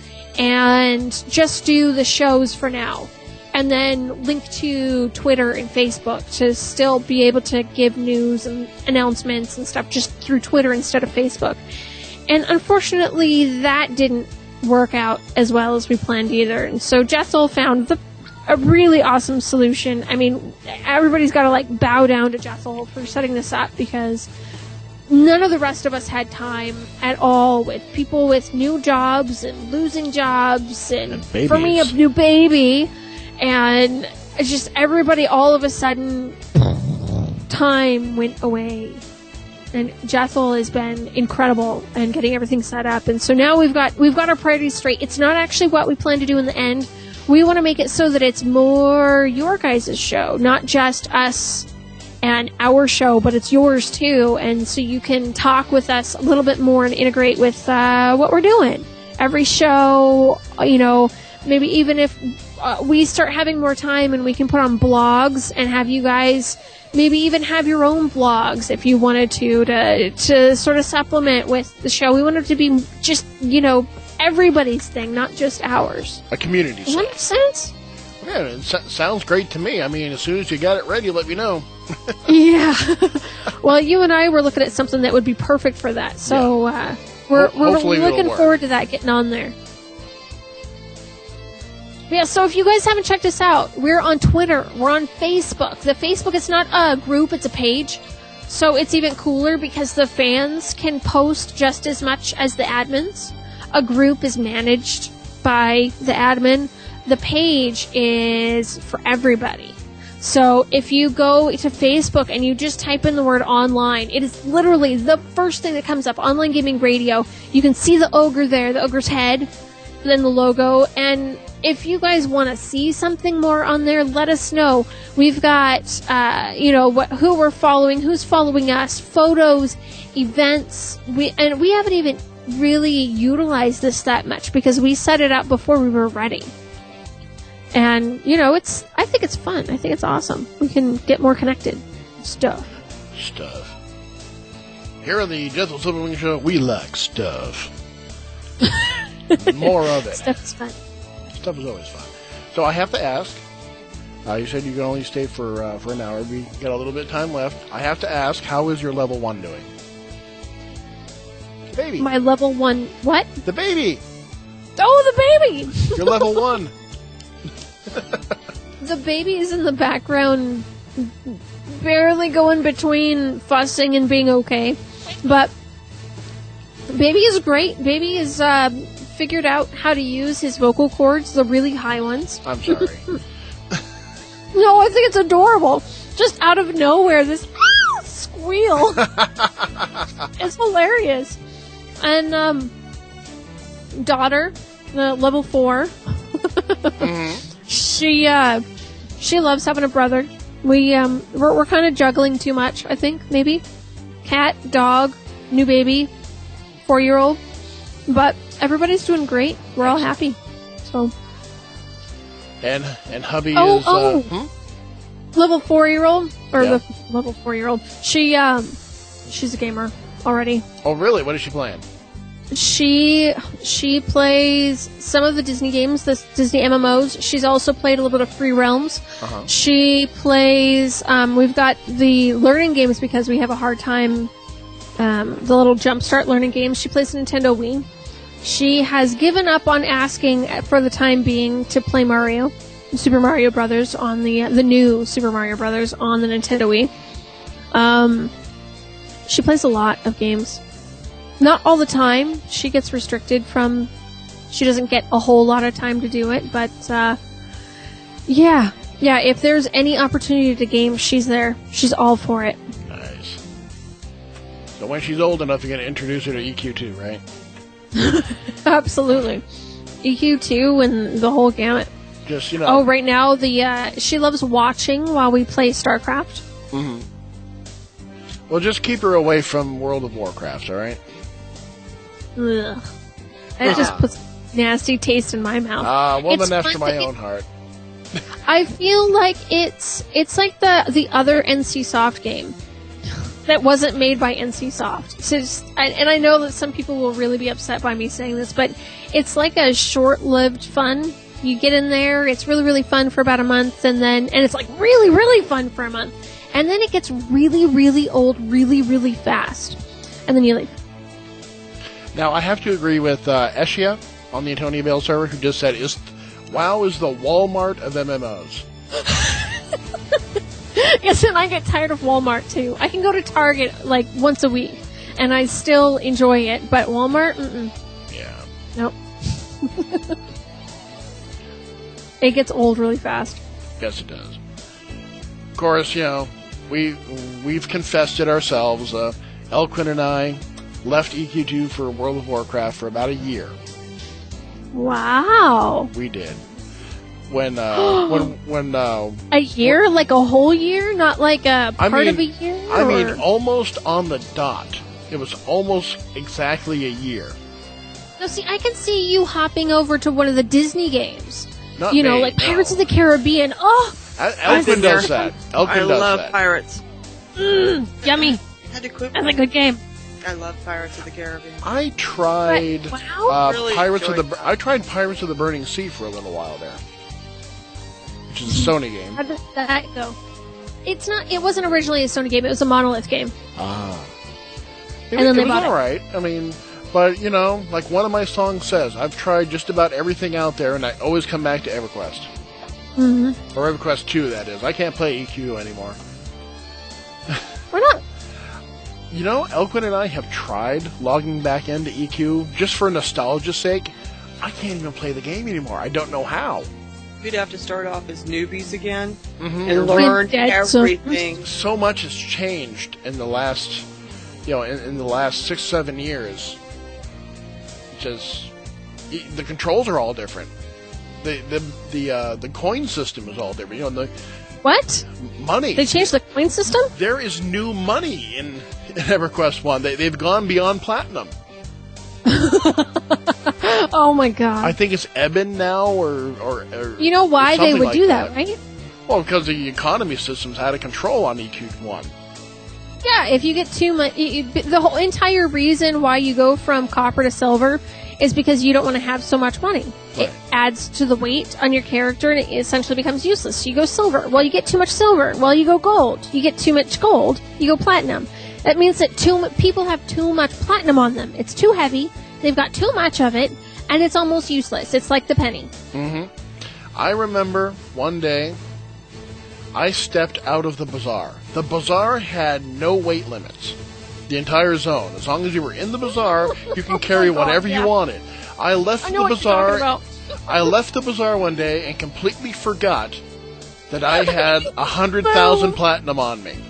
and just do the shows for now. And then link to Twitter and Facebook to still be able to give news and announcements and stuff just through Twitter instead of Facebook. And unfortunately, that didn't work out as well as we planned either. And so Jessel found the a really awesome solution. I mean, everybody's got to like bow down to Jessel for setting this up, because none of the rest of us had time at all, with people with new jobs and losing jobs, and, And for me, a babies. new baby, and it's just everybody all of a sudden time went away. And Jessel has been incredible in getting everything set up, and so now we've got we've got our priorities straight. It's not actually what we plan to do in the end. We want to make it so that it's more your guys' show, not just us and our show, but it's yours too. And so you can talk with us a little bit more and integrate with uh, what we're doing. Every show, you know, maybe even if uh, we start having more time and we can put on blogs and have you guys maybe even have your own blogs if you wanted to, to, to sort of supplement with the show. We want it to be just, you know, everybody's thing, not just ours. A community Does that site. make sense? Yeah, it so- sounds great to me. I mean, as soon as you got it ready, let me know. Yeah. Well, you and I were looking at something that would be perfect for that. So uh, we're, Ho- we're hopefully it'll looking work. forward to that getting on there. Yeah, so if you guys haven't checked us out, we're on Twitter. We're on Facebook. The Facebook is not a group, it's a page. So it's even cooler because the fans can post just as much as the admins. A group is managed by the admin. The page is for everybody. So if you go to Facebook and you just type in the word online, it is literally the first thing that comes up, Online Gaming Radio. You can see the ogre there, the ogre's head, and then the logo. And if you guys want to see something more on there, let us know. We've got, uh, you know, what, who we're following, who's following us, photos, events. We and we haven't even really utilized this that much because we set it up before we were ready. And, you know, it's, I think it's fun. I think it's awesome. We can get more connected. Stuff. Stuff. Here on the Jethro Silverwing Show, we like stuff. More of it. Stuff is fun. Stuff is always fun. So I have to ask. Uh, you said you can only stay for uh, for an hour. We got a little bit of time left. I have to ask, how is your level one doing? The baby. My level one, what? the baby. Oh, the baby! You're level one. The baby is in the background, barely going between fussing and being okay. But baby is great. Baby is uh, figured out how to use his vocal cords, the really high ones. I'm sorry. No, I think it's adorable. Just out of nowhere, this squeal. It's hilarious. And, um, daughter, uh, level four. Mm-hmm. She, uh, she loves having a brother. We um we're we're kind of juggling too much. I think maybe cat, dog, new baby, four year old, but everybody's doing great. We're all happy. So. And and hubby Oh, is oh. uh, hmm? Level four year old or Yeah. the level four year old. She um she's a gamer already. Oh, really? What is she playing? She she plays some of the Disney games, the Disney M M Os. She's also played a little bit of Free Realms. Uh-huh. She plays. Um, we've got the learning games because we have a hard time. Um, the little jumpstart learning games. She plays Nintendo Wii. She has given up on asking for the time being to play Mario, Super Mario Brothers on the the new Super Mario Brothers on the Nintendo Wii. Um, she plays a lot of games. Not all the time. She gets restricted from... She doesn't get a whole lot of time to do it, but, uh... Yeah. Yeah, if there's any opportunity to game, she's there. She's all for it. Nice. So when she's old enough, you're going to introduce her to E Q two, right? Absolutely. E Q two and the whole gamut. Just, you know... Oh, right now, the, uh... She loves watching while we play StarCraft. Mm-hmm. Well, just keep her away from World of Warcraft, alright? Ugh. That just puts nasty taste in my mouth. Ah, woman It's after fun my to- own heart. I feel like it's it's like the the other N C Soft game that wasn't made by N C Soft. So just, I, and I know that some people will really be upset by me saying this, but it's like a short-lived fun. You get in there, it's really really fun for about a month, and then and it's like really really fun for a month, and then it gets really really old really really fast, and then you leave. Now, I have to agree with uh, Eshia on the Antonia Bale server, who just said, "Is WoW is the Walmart of M M Os." Yes, and I get tired of Walmart too. I can go to Target like once a week, and I still enjoy it. But Walmart, mm-mm. Yeah. Nope. It gets old really fast. Yes, it does. Of course, you know, we, we've confessed it ourselves. Uh, Elquin and I left E Q two for World of Warcraft for about a year. Wow. We did. When, uh, when, when, uh, A year? Like a whole year? Not like a I part mean, of a year? I mean, or- almost on the dot. It was almost exactly a year. No, see, I can see you hopping over to one of the Disney games. Not you know, me, like no. Pirates of the Caribbean. Oh, El- Elquin there. does that. Elquin I does love that. Pirates. mm, yummy. Had to quit. That's a good game. I love Pirates of the Caribbean. I tried But- wow. uh, Really Pirates of the. enjoyed Bur- I tried Pirates of the Burning Sea for a little while there, which is a Sony game. How did that go? It's not. It wasn't originally a Sony game. It was a Monolith game. Ah, it, And then it they was bought it. all right. I mean, but you know, like one of my songs says, I've tried just about everything out there, and I always come back to EverQuest Mm-hmm. or EverQuest two. That is, I can't play E Q anymore. Why not? You know, Elquin and I have tried logging back into E Q just for nostalgia's sake. I can't even play the game anymore. I don't know how. We'd have to start off as newbies again Mm-hmm. and learn dead, so- everything. So much has changed in the last, you know, in, in the last six, seven years. Just e- the controls are all different. The the the uh, the coin system is all different. You know, the What? money. They changed the coin system? There is new money in, in EverQuest One. They they've gone beyond platinum. Oh my god. I think it's Eben now, or or, or you know why or they something would like do that, right? Well, because the economy systems had a control on E Q One. Yeah, if you get too much, the whole entire reason why you go from copper to silver is because you don't want to have so much money. Right. It adds to the weight on your character and it essentially becomes useless. So you go silver. Well, you get too much silver. Well, you go gold. You get too much gold. You go platinum. That means that too mu- people have too much platinum on them. It's too heavy. They've got too much of it, and it's almost useless. It's like the penny. Mm-hmm. I remember one day I stepped out of the bazaar. The bazaar had no weight limits. The entire zone. As long as you were in the bazaar, you can carry Oh my God, whatever yeah. you wanted. I left I the know what you're talking bazaar. about. I left the bazaar one day and completely forgot that I had a hundred thousand platinum on me.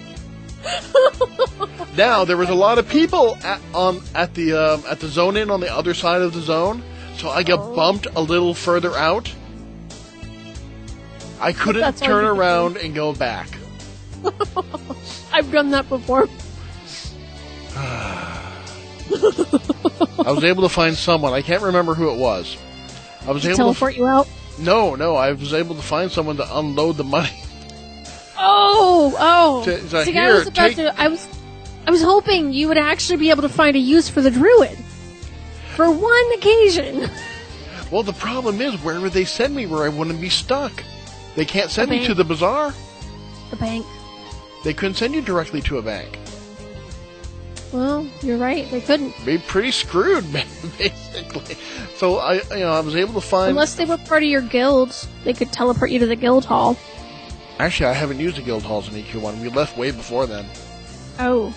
Now there was a lot of people at um, at the um, at the zone in on the other side of the zone, so I got Oh. bumped a little further out. I couldn't That's all turn you could around and go back. I've done that before. I was able to find someone. I can't remember who it was. I was Did able teleport to you out? No, no. I was able to find someone to unload the money. Oh, oh. To- to See, here, I was about take- to. I was, I was hoping you would actually be able to find a use for the druid. For one occasion. Well, the problem is, where would they send me where I wouldn't be stuck? They can't send The me to bank. the bazaar. The bank. They couldn't send you directly to a bank. Well, you're right. They couldn't. Be pretty screwed, basically. So I, you know, I was able to find. Unless they were part of your guilds, they could teleport you to the guild hall. Actually, I haven't used the guild halls in E Q one. We left way before then. Oh.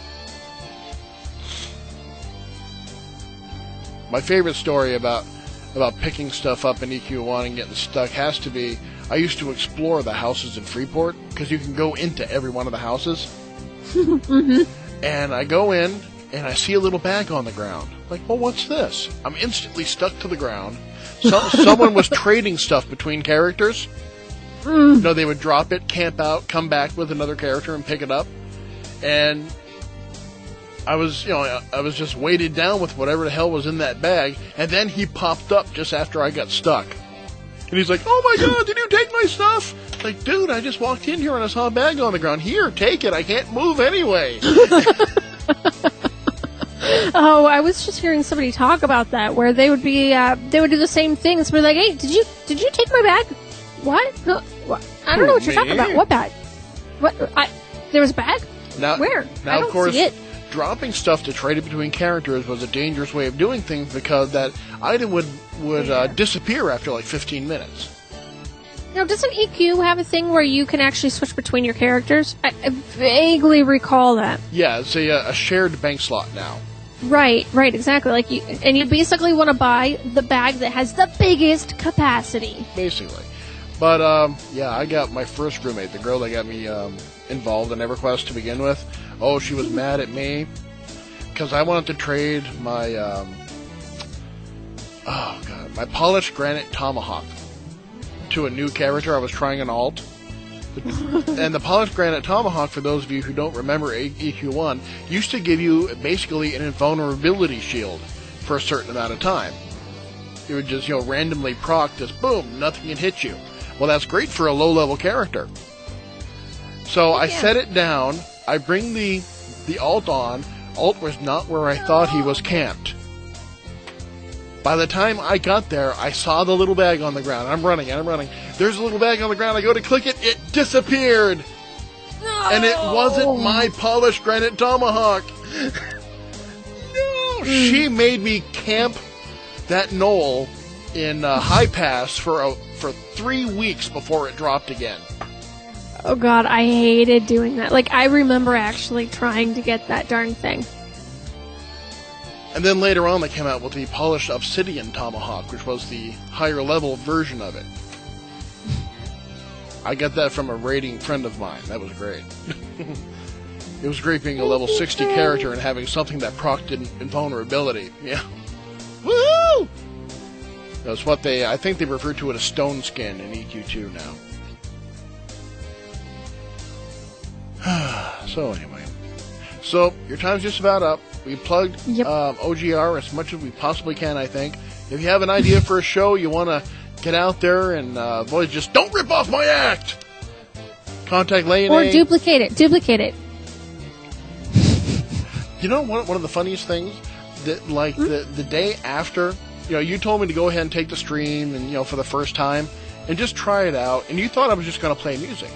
My favorite story about about picking stuff up in E Q one and getting stuck has to be, I used to explore the houses in Freeport, because you can go into every one of the houses. Mm-hmm. And I go in, and I see a little bag on the ground. Like, well, what's this? I'm instantly stuck to the ground. So, someone was trading stuff between characters. Mm. You know, they would drop it, camp out, come back with another character and pick it up. And I was, you know, I, I was just weighted down with whatever the hell was in that bag. And then he popped up just after I got stuck. And he's like, oh my god, did you take my stuff? Like, dude, I just walked in here and I saw a bag on the ground. Here, take it. I can't move anyway. Oh, I was just hearing somebody talk about that, where they would be, uh, they would do the same thing. So we're like, hey, did you, did you take my bag? What? No, what? I don't know what you're talking Me? about. What bag? What? I, there was a bag? Now, Where? Now, I don't of course, see it. dropping stuff to trade it between characters was a dangerous way of doing things, because that item would, would uh, disappear after like fifteen minutes. Now, doesn't E Q have a thing where you can actually switch between your characters? I, I vaguely recall that. Yeah, it's a, a shared bank slot now. Right, right, exactly. Like, you, and you basically want to buy the bag that has the biggest capacity. Basically. But, um, yeah, I got my first roommate, the girl that got me um, involved in EverQuest to begin with. Oh, she was mad at me because I wanted to trade my, um, oh, God, my polished granite tomahawk to a new character. I was trying an alt. And the polished granite tomahawk, for those of you who don't remember E Q one, used to give you basically an invulnerability shield for a certain amount of time. It would just, you know, randomly proc this, boom, nothing can hit you. Well, that's great for a low-level character. So I set it down, I bring the, the alt on, alt was not where I thought he was camped. By the time I got there, I saw the little bag on the ground. I'm running, I'm running. There's a little bag on the ground. I go to click it, it disappeared. No! And it wasn't my polished granite tomahawk. No, she made me camp that knoll in uh, High Pass for a, for three weeks before it dropped again. Oh god, I hated doing that. Like, I remember actually trying to get that darn thing. And then later on, they came out with the polished obsidian tomahawk, which was the higher level version of it. I got that from a raiding friend of mine. That was great. It was great being a level sixty character and having something that procced in- invulnerability. Yeah. Woo! That's what they, I think they refer to it as stone skin in E Q two now. So anyway. So, your time's just about up. We plugged Yep. um, O G R as much as we possibly can, I think. If you have an idea for a show, you want to get out there and uh, voice, just don't rip off my act! Contact Leone. Or duplicate it. Duplicate it. You know, one, one of the funniest things, that like Hmm? the, the day after, you know, you told me to go ahead and take the stream and, you know, for the first time, and just try it out, and you thought I was just going to play music.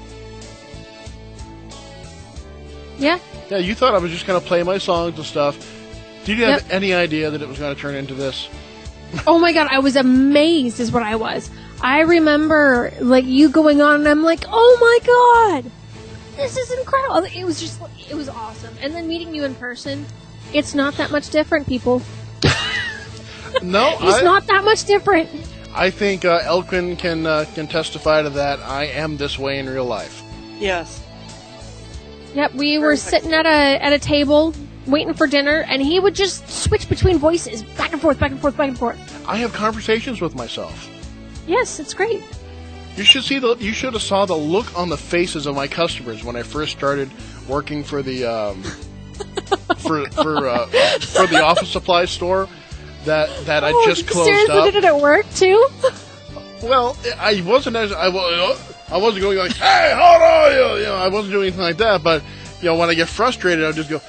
Yeah. Yeah, you thought I was just going to play my songs and stuff. Did you have Yep. any idea that it was going to turn into this? Oh my god, I was amazed is what I was. I remember, like, you going on and I'm like, oh my god! This is incredible! It was just, it was awesome. And then meeting you in person, it's not that much different, people. No, It's I, not that much different. I think uh, Elquin can uh, can testify to that. I am this way in real life. Yes. Yep, we were sitting at a at a table waiting for dinner, and he would just switch between voices, back and forth, back and forth, back and forth. I have conversations with myself. Yes, it's great. You should see the. You should have saw the look on the faces of my customers when I first started working for the um, for for uh, for the office supply store that that I Oh, just closed seriously, up. did it work too? Well, I wasn't as I was. I wasn't going like, "Hey, how are you?" You know, I wasn't doing anything like that. But you know, when I get frustrated, I'll just go.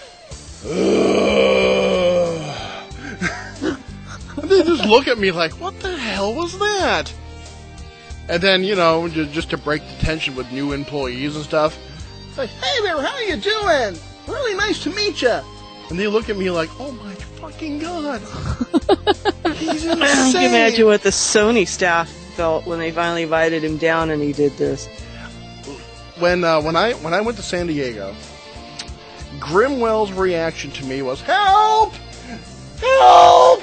Ugh. And they just look at me like, "What the hell was that?" And then, you know, ju- just to break the tension with new employees and stuff, it's like, "Hey there, how you doing? Really nice to meet you." And they look at me like, "Oh my fucking god, he's insane." Can you imagine what the Sony staff felt when they finally invited him down and he did this? When uh, when I when I went to San Diego, Grimwell's reaction to me was, "Help! Help!"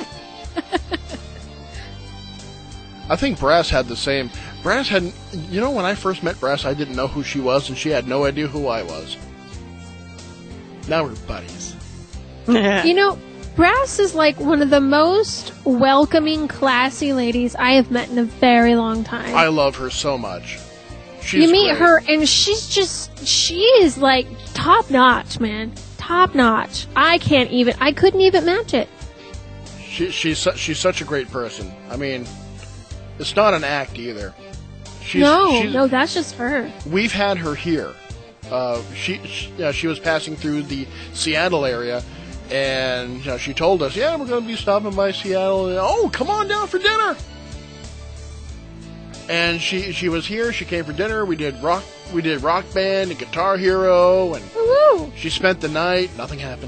I think Brass had the same. Brass had, you know, when I first met Brass, I didn't know who she was, and she had no idea who I was. Now we're buddies. You know, Brass is like one of the most welcoming, classy ladies I have met in a very long time. I love her so much. She's you meet great. her, and she's just, she is like top notch, man. Top notch. I can't even, I couldn't even match it. She, she's su- she's such a great person. I mean, it's not an act either. She's, no, she's, no, that's just her. We've had her here. Uh, she, she, yeah, she was passing through the Seattle area, and you know, she told us, "Yeah, we're going to be stopping by Seattle. And, oh, come on down for dinner." And she she was here. She came for dinner. We did rock we did Rock Band and Guitar Hero, and Woo! she spent the night. Nothing happened.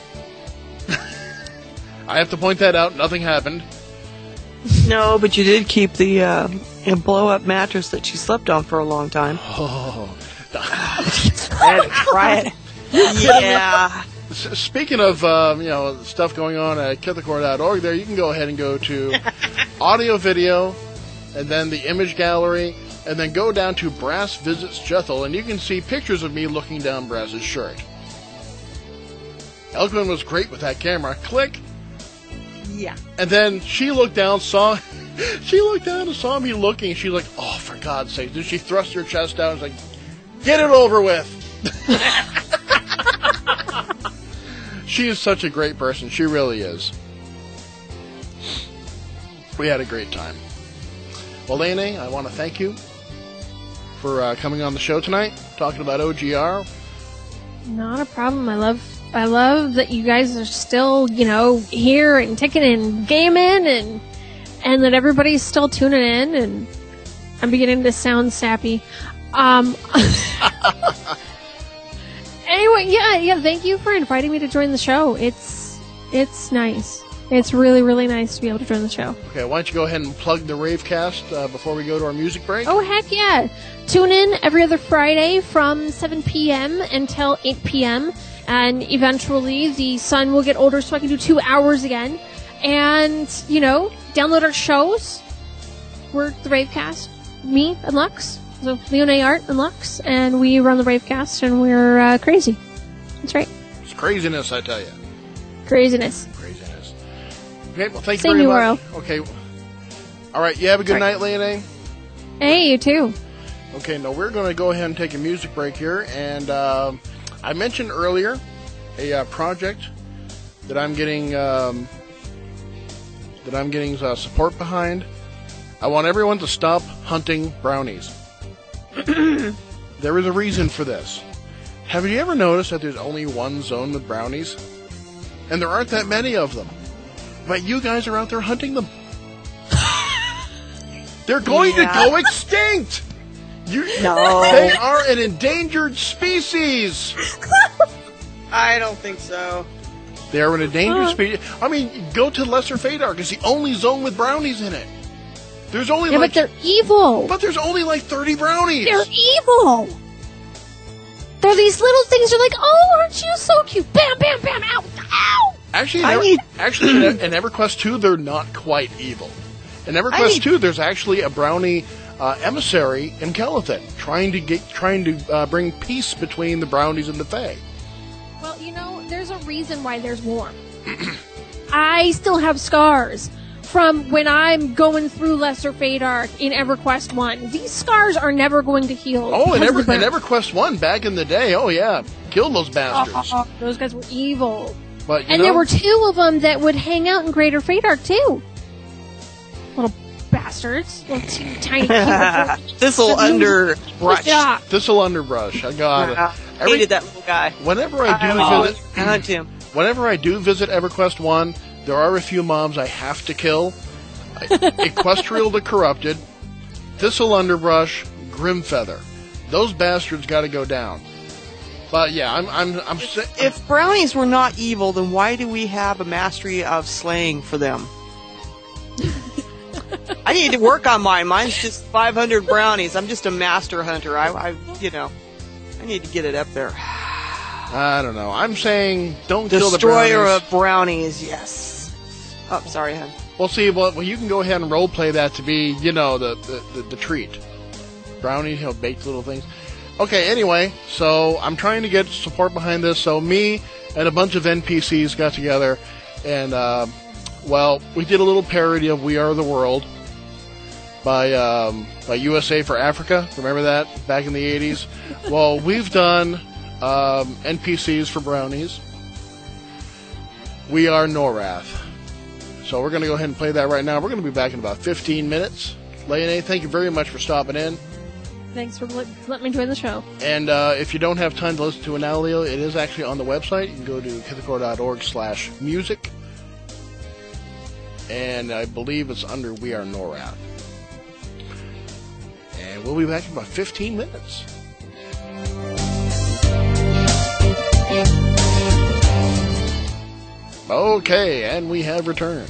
I have to point that out. Nothing happened. No, but you did keep the uh, blow-up mattress that she slept on for a long time. Oh. I had to try it. Yeah. S- Speaking of um, you know stuff going on at kithicore dot org, there you can go ahead and go to audio video, and then the image gallery, and then go down to Brass Visits Jethel, and you can see pictures of me looking down Brass's shirt. Elkman was great with that camera. Click. Yeah. And then she looked down, saw, she looked down and saw me looking. And she's like, "Oh, for God's sake!" Then she thrust her chest out and was like, "Get it over with." She is such a great person. She really is. We had a great time. Well, Lene, I want to thank you for uh, coming on the show tonight, talking about O G R. Not a problem. I love I love that you guys are still, you know, here and ticking and gaming, and and that everybody's still tuning in, and I'm beginning to sound sappy. Um Anyway, yeah, yeah, thank you for inviting me to join the show. It's it's nice. It's really, really nice to be able to join the show. Okay, why don't you go ahead and plug the Ravecast uh, before we go to our music break? Oh, heck yeah. Tune in every other Friday from seven p.m. until eight p.m. And eventually the sun will get older so I can do two hours again. And, you know, download our shows. We're the Ravecast. Me and Lux. So Leone Art and Lux. And we run the Ravecast, and we're uh, crazy. That's right. It's craziness, I tell you. Craziness. Craziness. Okay, well, thank you Same very U much. R L. Okay. All right, you have a good Sorry. night, Leone. Hey, you too. Okay, now we're going to go ahead and take a music break here, and um, I mentioned earlier a uh, project that I'm getting um, that I'm getting uh, support behind. I want everyone to stop hunting brownies. There is a reason for this. Have you ever noticed that there's only one zone with brownies? And there aren't that many of them. But you guys are out there hunting them. They're going Yeah. to go extinct! You, No. They are an endangered species! I don't think so. They are an endangered Huh. species. I mean, go to Lesser Fadar. It's the only zone with brownies in it. There's only Yeah, like... but they're evil. but there's only like thirty brownies. They're evil. They're these little things. You're like, oh, aren't you so cute? Bam, bam, bam, ow, ow. Actually, I in, need- actually, in, in EverQuest two, they're not quite evil. In I EverQuest need- two, there's actually a brownie uh, emissary in Kelethin trying to get, trying to uh, bring peace between the brownies and the Fae. Well, you know, there's a reason why there's war. I still have scars from when I'm going through Lesser Fate Arc in EverQuest one. These scars are never going to heal. Oh, in, because of Ever, the in burn. EverQuest one, back in the day, oh yeah, killed those bastards. Oh, those guys were evil. But, you And know, there were two of them that would hang out in Greater Fate Arc, too. Little bastards. Little teeny tiny people. This'll under brush. Yeah. Thistle Underbrush, I got it. I hated that little guy. Whenever I do I visit, hunt him. whenever I do visit EverQuest one, there are a few mobs I have to kill. Equestrial the Corrupted, Thistle Underbrush, Grimfeather. Those bastards got to go down. But yeah, I'm I'm I'm. si- If brownies were not evil, then why do we have a mastery of slaying for them? I need to work on mine. Mine's just five hundred brownies. I'm just a master hunter. I, I you know, I need to get it up there. I don't know. I'm saying don't kill the Destroyer brownies. of brownies, yes. Oh, sorry, hon. Well, see, well, well, you can go ahead and role play that to be, you know, the the, the, the treat. Brownies, you know, baked little things. Okay, anyway, so I'm trying to get support behind this. So me and a bunch of N P Cs got together, and uh, well, we did a little parody of "We Are the World" by um, by U S A for Africa. Remember that back in the eighties? Well, we've done um, N P Cs for brownies. We are Norath. So we're going to go ahead and play that right now. We're going to be back in about fifteen minutes. Leone, thank you very much for stopping in. Thanks for let, letting me join the show. And uh, if you don't have time to listen to an audio, it is actually on the website. You can go to kithicor.org slash music. And I believe it's under We Are Norath. And we'll be back in about fifteen minutes. Okay, and we have returned.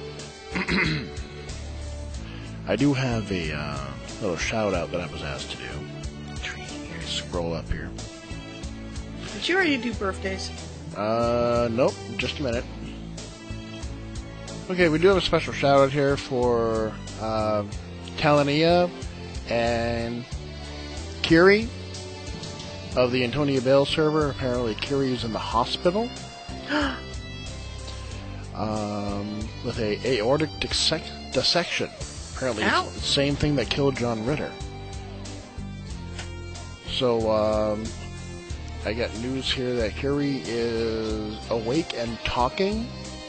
I do have a uh, little shout out that I was asked to do. Here, scroll up here. Did you already do birthdays? Uh, nope, just a minute. Okay, we do have a special shout out here for uh, Talania and Kiri of the Antonia Bale server. Apparently, Kiri is in the hospital. Um, with a aortic dissec- dissection. Apparently, Ow. it's the same thing that killed John Ritter. So, um, I got news here that Kiri is awake and talking.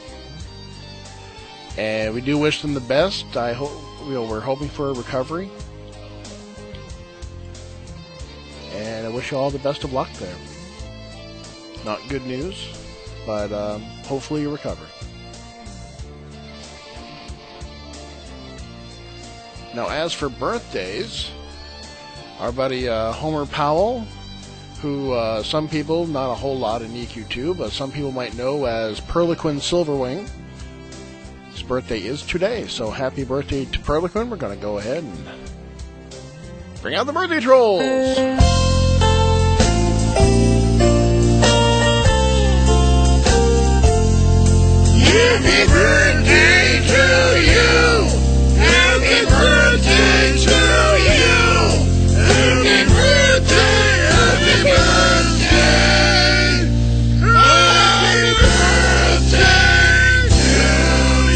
And we do wish them the best. I hope, you know, we're hoping for a recovery. And I wish you all the best of luck there. Not good news, but um, hopefully you recover. Now, as for birthdays, our buddy uh, Homer Powell, who uh, some people, not a whole lot in E Q two, but some people might know as Perliquin Silverwing, his birthday is today. So happy birthday to Perliquin. We're going to go ahead and bring out the birthday trolls. Happy birthday to you! Happy birthday to you! Happy birthday, happy birthday! Happy birthday to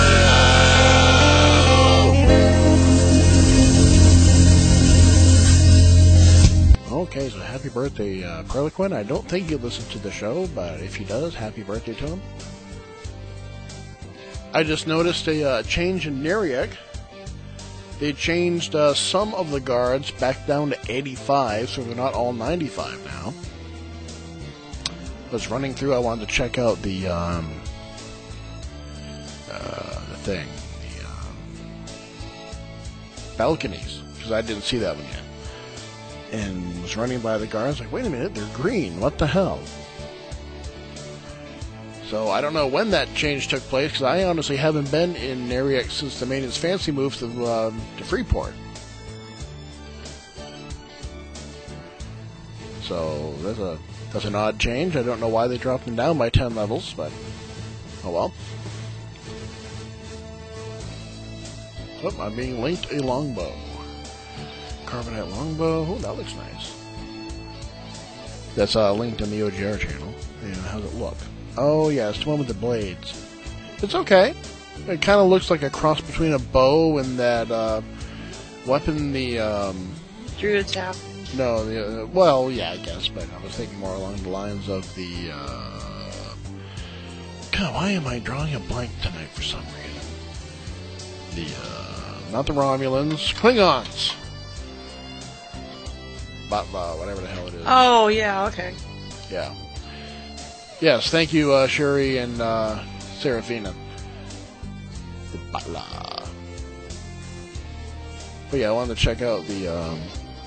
you! Okay, so happy birthday, uh, Perliquin. I don't think he listens to the show, but if he does, happy birthday to him. I just noticed a uh, change in Neriak. They changed uh, some of the guards back down to eighty-five, so they're not all ninety-five now. I was running through, I wanted to check out the, um, uh, the thing, the um, balconies, because I didn't see that one yet. And was running by the guards, like, wait a minute, they're green, what the hell? So I don't know when that change took place, because I honestly haven't been in Neriak since the Maintenance Fancy moved to, um, to Freeport. So that's a that's an odd change. I don't know why they dropped them down by ten levels, but oh well. Oh, I'm being linked a longbow. Carbonite longbow. Oh, that looks nice. That's uh, linked in the O G R channel. And how's it look? Oh, yeah, it's the one with the blades. It's okay. It kind of looks like a cross between a bow and that uh, weapon. The um, Druid's have. no, the, uh, well, yeah, I guess, but I was thinking more along the lines of the. Uh, God, why am I drawing a blank tonight for some reason? The uh, not the Romulans, Klingons. Batla, whatever the hell it is. Oh, yeah, okay. Yeah. Yes, thank you, uh, Sherry and uh, Serafina. The Batla. But yeah, I wanted to check out the. Um...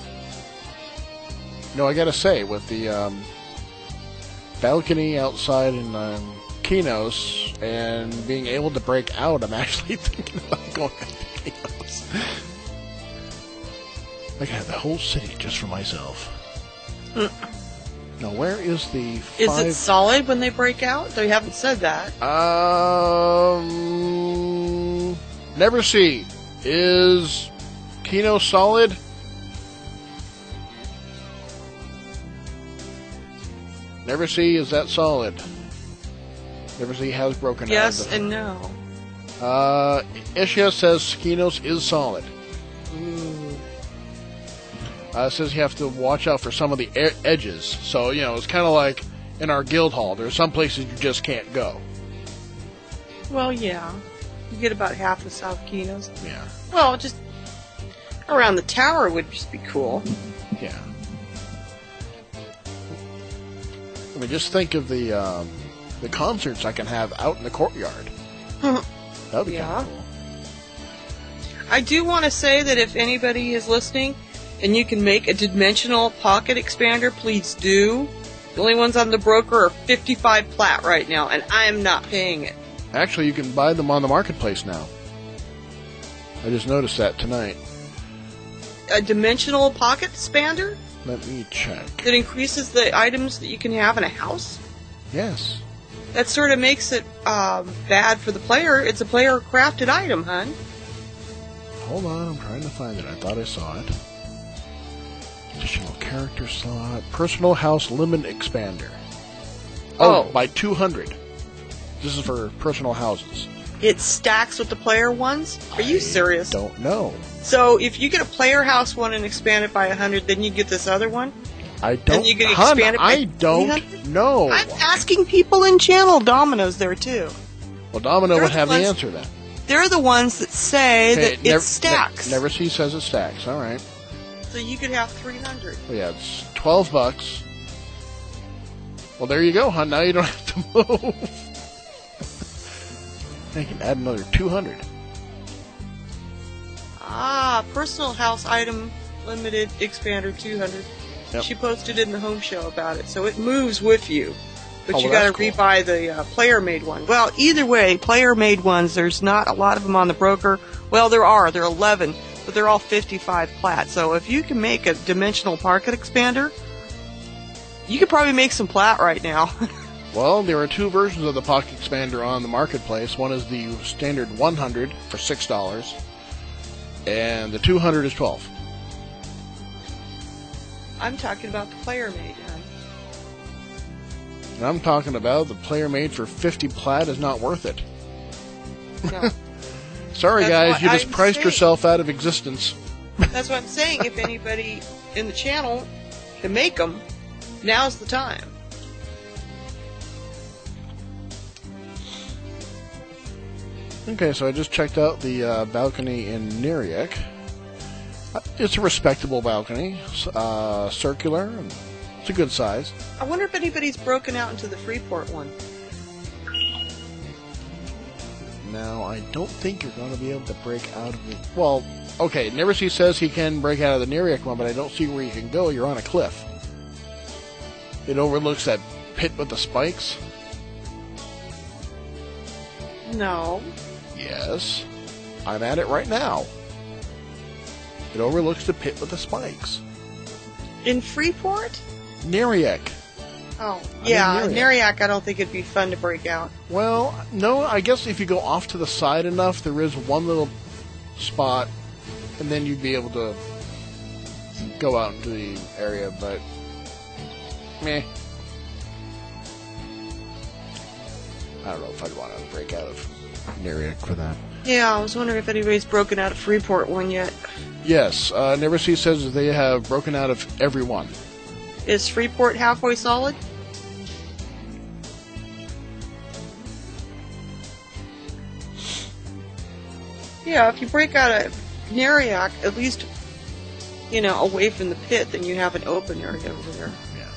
No, I gotta say, with the um, balcony outside in um, Kinos and being able to break out, I'm actually thinking about going back to Kinos. I could have the whole city just for myself. Mm. Now, where is the five... Is it solid when they break out? They haven't said that. Um... Never see. Is Kino solid? Never see, is that solid? Never see has broken out. Yes and no. Uh, Ishia says Skinos is solid. Uh, it says you have to watch out for some of the e- edges. So, you know, it's kind of like in our guild hall. There are some places you just can't go. Well, yeah. You get about half the South Kinos. Yeah. Well, just around the tower would just be cool. Yeah. I mean, just think of the um, the concerts I can have out in the courtyard. That would be Yeah. kind of cool. I do want to say that if anybody is listening and you can make a dimensional pocket expander, please do. The only ones on the broker are fifty-five plat right now, and I am not paying it. Actually, you can buy them on the marketplace now. I just noticed that tonight. A dimensional pocket expander Let me check. that increases the items that you can have in a house? Yes. That sort of makes it um, bad for the player. It's a player-crafted item, hon. Hold on, I'm trying to find it. I thought I saw it. Additional character slot. Personal house limit expander. Oh, Oh. by two hundred. This is for personal houses. It stacks with the player ones? Are you I serious? Don't know. So if you get a player house one and expand it by one hundred, then you get this other one? I don't. you can Hun, expand it by I don't three hundred? know. I'm asking people in channel. Domino's there too. Well, Domino They're would the have the ones- answer then. They're the ones that say Okay, that nev- it stacks. ne- never see says it stacks. All right. So you could have three hundred. Well, yeah, it's twelve bucks. Well, there you go, hon. Now you don't have to move. I can add another two hundred. Ah, personal house item limited expander two hundred. Yep. She posted in the home show about it, so it moves with you. But Oh, you well, got to that's cool. rebuy the uh, player-made one. Well, either way, player-made ones, there's not a lot of them on the broker. Well, there are. There are eleven, but they're all fifty-five plat. So if you can make a dimensional pocket expander, you could probably make some plat right now. Well, there are two versions of the Pocket Expander on the marketplace. One is the standard one hundred for six dollars, and the two hundred is twelve dollars. I'm talking about the player-made, hon. And I'm talking about the player made for fifty plat is not worth it. No. Sorry, That's guys, what you just I'm priced saying. yourself out of existence. That's what I'm saying. If anybody in the channel can make them, now's the time. Okay, so I just checked out the uh, balcony in Neriak. Uh, It's a respectable balcony, s- uh, circular, and it's a good size. I wonder if anybody's broken out into the Freeport one. Now, I don't think you're going to be able to break out of it. Well, okay, Neversea says he can break out of the Neriak one, but I don't see where you can go. You're on a cliff. It overlooks that pit with the spikes. No. Yes, I'm at it right now. It overlooks the pit with the spikes. In Freeport? Neriak. Oh, I'm yeah. in In Neriak. Neriak, I don't think it'd be fun to break out. Well, no, I guess if you go off to the side enough, there is one little spot, and then you'd be able to go out into the area, but meh. I don't know if I'd want to break out of Neriac for that. Yeah, I was wondering if anybody's broken out of Freeport one yet. Yes, uh, Neversea says that they have broken out of every one. Is Freeport halfway solid? Yeah, if you break out of Neriac, at least, you know, away from the pit, then you have an open area over there. Yeah.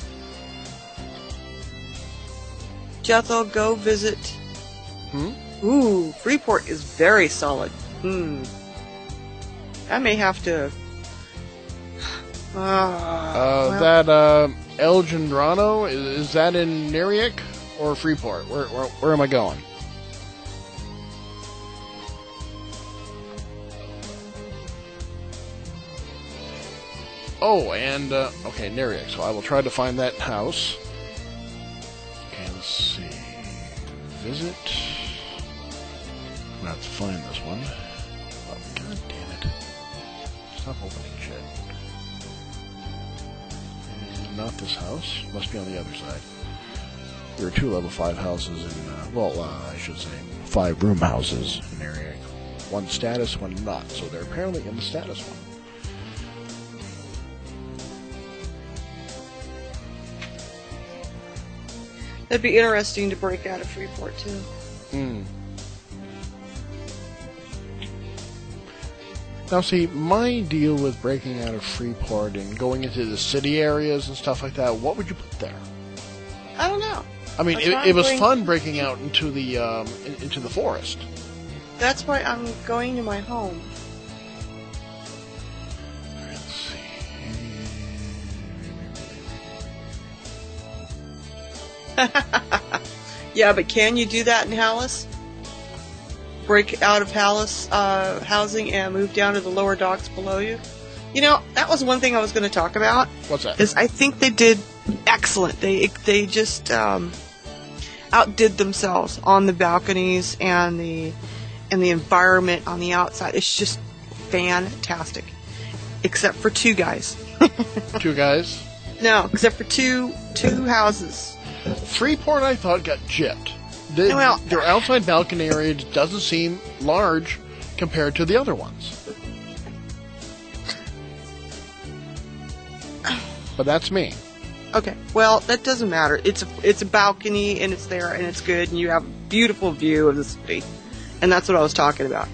Jethel, go visit. Hmm? Ooh, Freeport is very solid. Hmm. I may have to. Uh, Uh, well, that uh, El Gendrano, is, is that in Neriac or Freeport? Where, where where am I going? Oh, and uh, okay, Neriac. So I will try to find that house. Okay, let's see. Visit. I'm gonna have to find this one. Oh, God damn it! Stop opening shit. And not this house. Must be on the other side. There are two level five houses in, uh, well, uh, I should say, five room houses in Neriac. One status, one not. So they're apparently in the status one. that'd be interesting to break out of Freeport too. Hmm. Now, see, my deal with breaking out of Freeport and going into the city areas and stuff like that, what would you put there? I don't know. I mean, That's it, why it I'm was going- fun breaking out into the um, in, into the forest. That's why I'm going to my home. Let's see. Yeah, but can you do that in Hallis? Break out of Hallis uh, housing and move down to the lower docks below you? You know, that was one thing I was going to talk about. What's that? Is I think they did excellent. They they just um, outdid themselves on the balconies and the and the environment on the outside. It's just fantastic, except for two guys. Two guys. No, except for two two houses. Freeport, I thought, got gypped. The, Well- their outside balcony area doesn't seem large compared to the other ones. But that's me. Okay, well, that doesn't matter. It's a, it's a balcony, and it's there, and it's good, and you have a beautiful view of the city. And that's what I was talking about.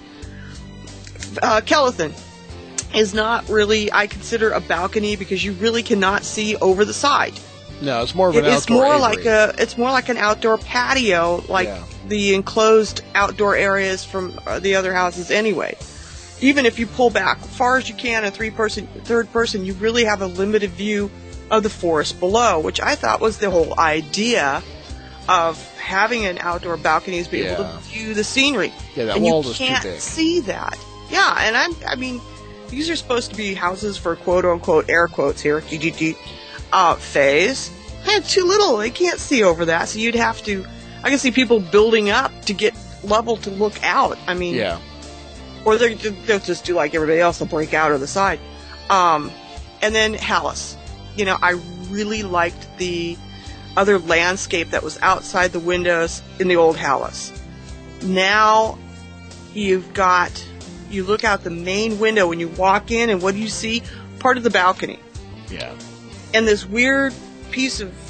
Uh, Kellethan is not really, I consider, a balcony because you really cannot see over the side. No, it's more of an It is outdoor more aviary. like a, it's more like an outdoor patio, like Yeah. the enclosed outdoor areas from uh, the other houses anyway. Even if you pull back as far as you can in three person, third person, you really have a limited view of the forest below, which I thought was the whole idea of having an outdoor balcony is be able Yeah. to view the scenery. Yeah, that and wall you is too can't big. see that. Yeah, and I'm, I mean, these are supposed to be houses for quote unquote air quotes here, G G G, uh, phase. I had too little. They can't see over that, so you'd have to. I can see people building up to get level to look out. I mean, Yeah. or they're, they'll just do like everybody else, they'll break out of the side. Um, and then Hallis. You know, I really liked the other landscape that was outside the windows in the old Hallis. Now you've got, you look out the main window when you walk in, and what do you see? Part of the balcony. Yeah. And this weird piece of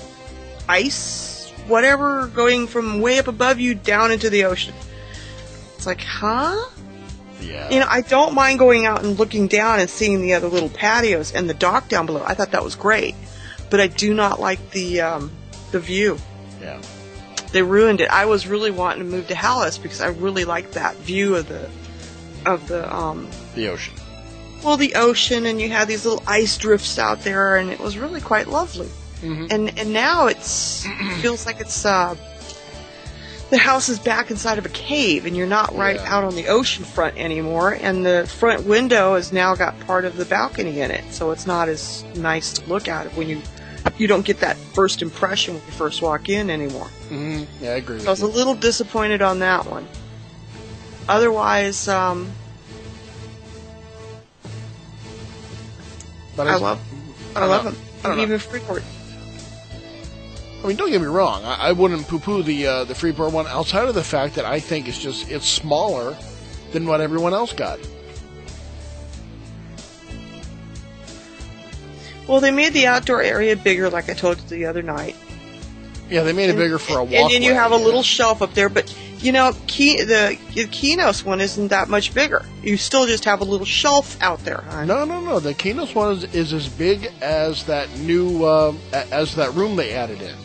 ice, whatever, going from way up above you down into the ocean. It's like, huh? Yeah. You know, I don't mind going out and looking down and seeing the other little patios and the dock down below. I thought that was great. But I do not like the um, the view. Yeah. They ruined it. I was really wanting to move to Hallis because I really liked that view of the of the um The ocean. well the ocean, and you had these little ice drifts out there, and it was really quite lovely. Mhm. And and now it's feels like it's uh the house is back inside of a cave, and you're not right Yeah. out on the ocean front anymore, and the front window has now got part of the balcony in it, so it's not as nice to look at when you you don't get that first impression when you first walk in anymore. hmm Yeah, I agree with So I was a you. little disappointed on that one. Otherwise, um, But I as- love, I I don't love know. them. I don't know. Even Freeport. I mean, don't get me wrong. I, I wouldn't poo-poo the uh, the Freeport one outside of the fact that I think it's just it's smaller than what everyone else got. Well, they made the outdoor area bigger, like I told you the other night. Yeah, they made it bigger for a walkway. And then you have a yeah. little shelf up there, but you know, Key, the, the Kinos one isn't that much bigger. You still just have a little shelf out there, huh? No, no, no. The Kinos one is, is as big as that new uh, as that room they added in.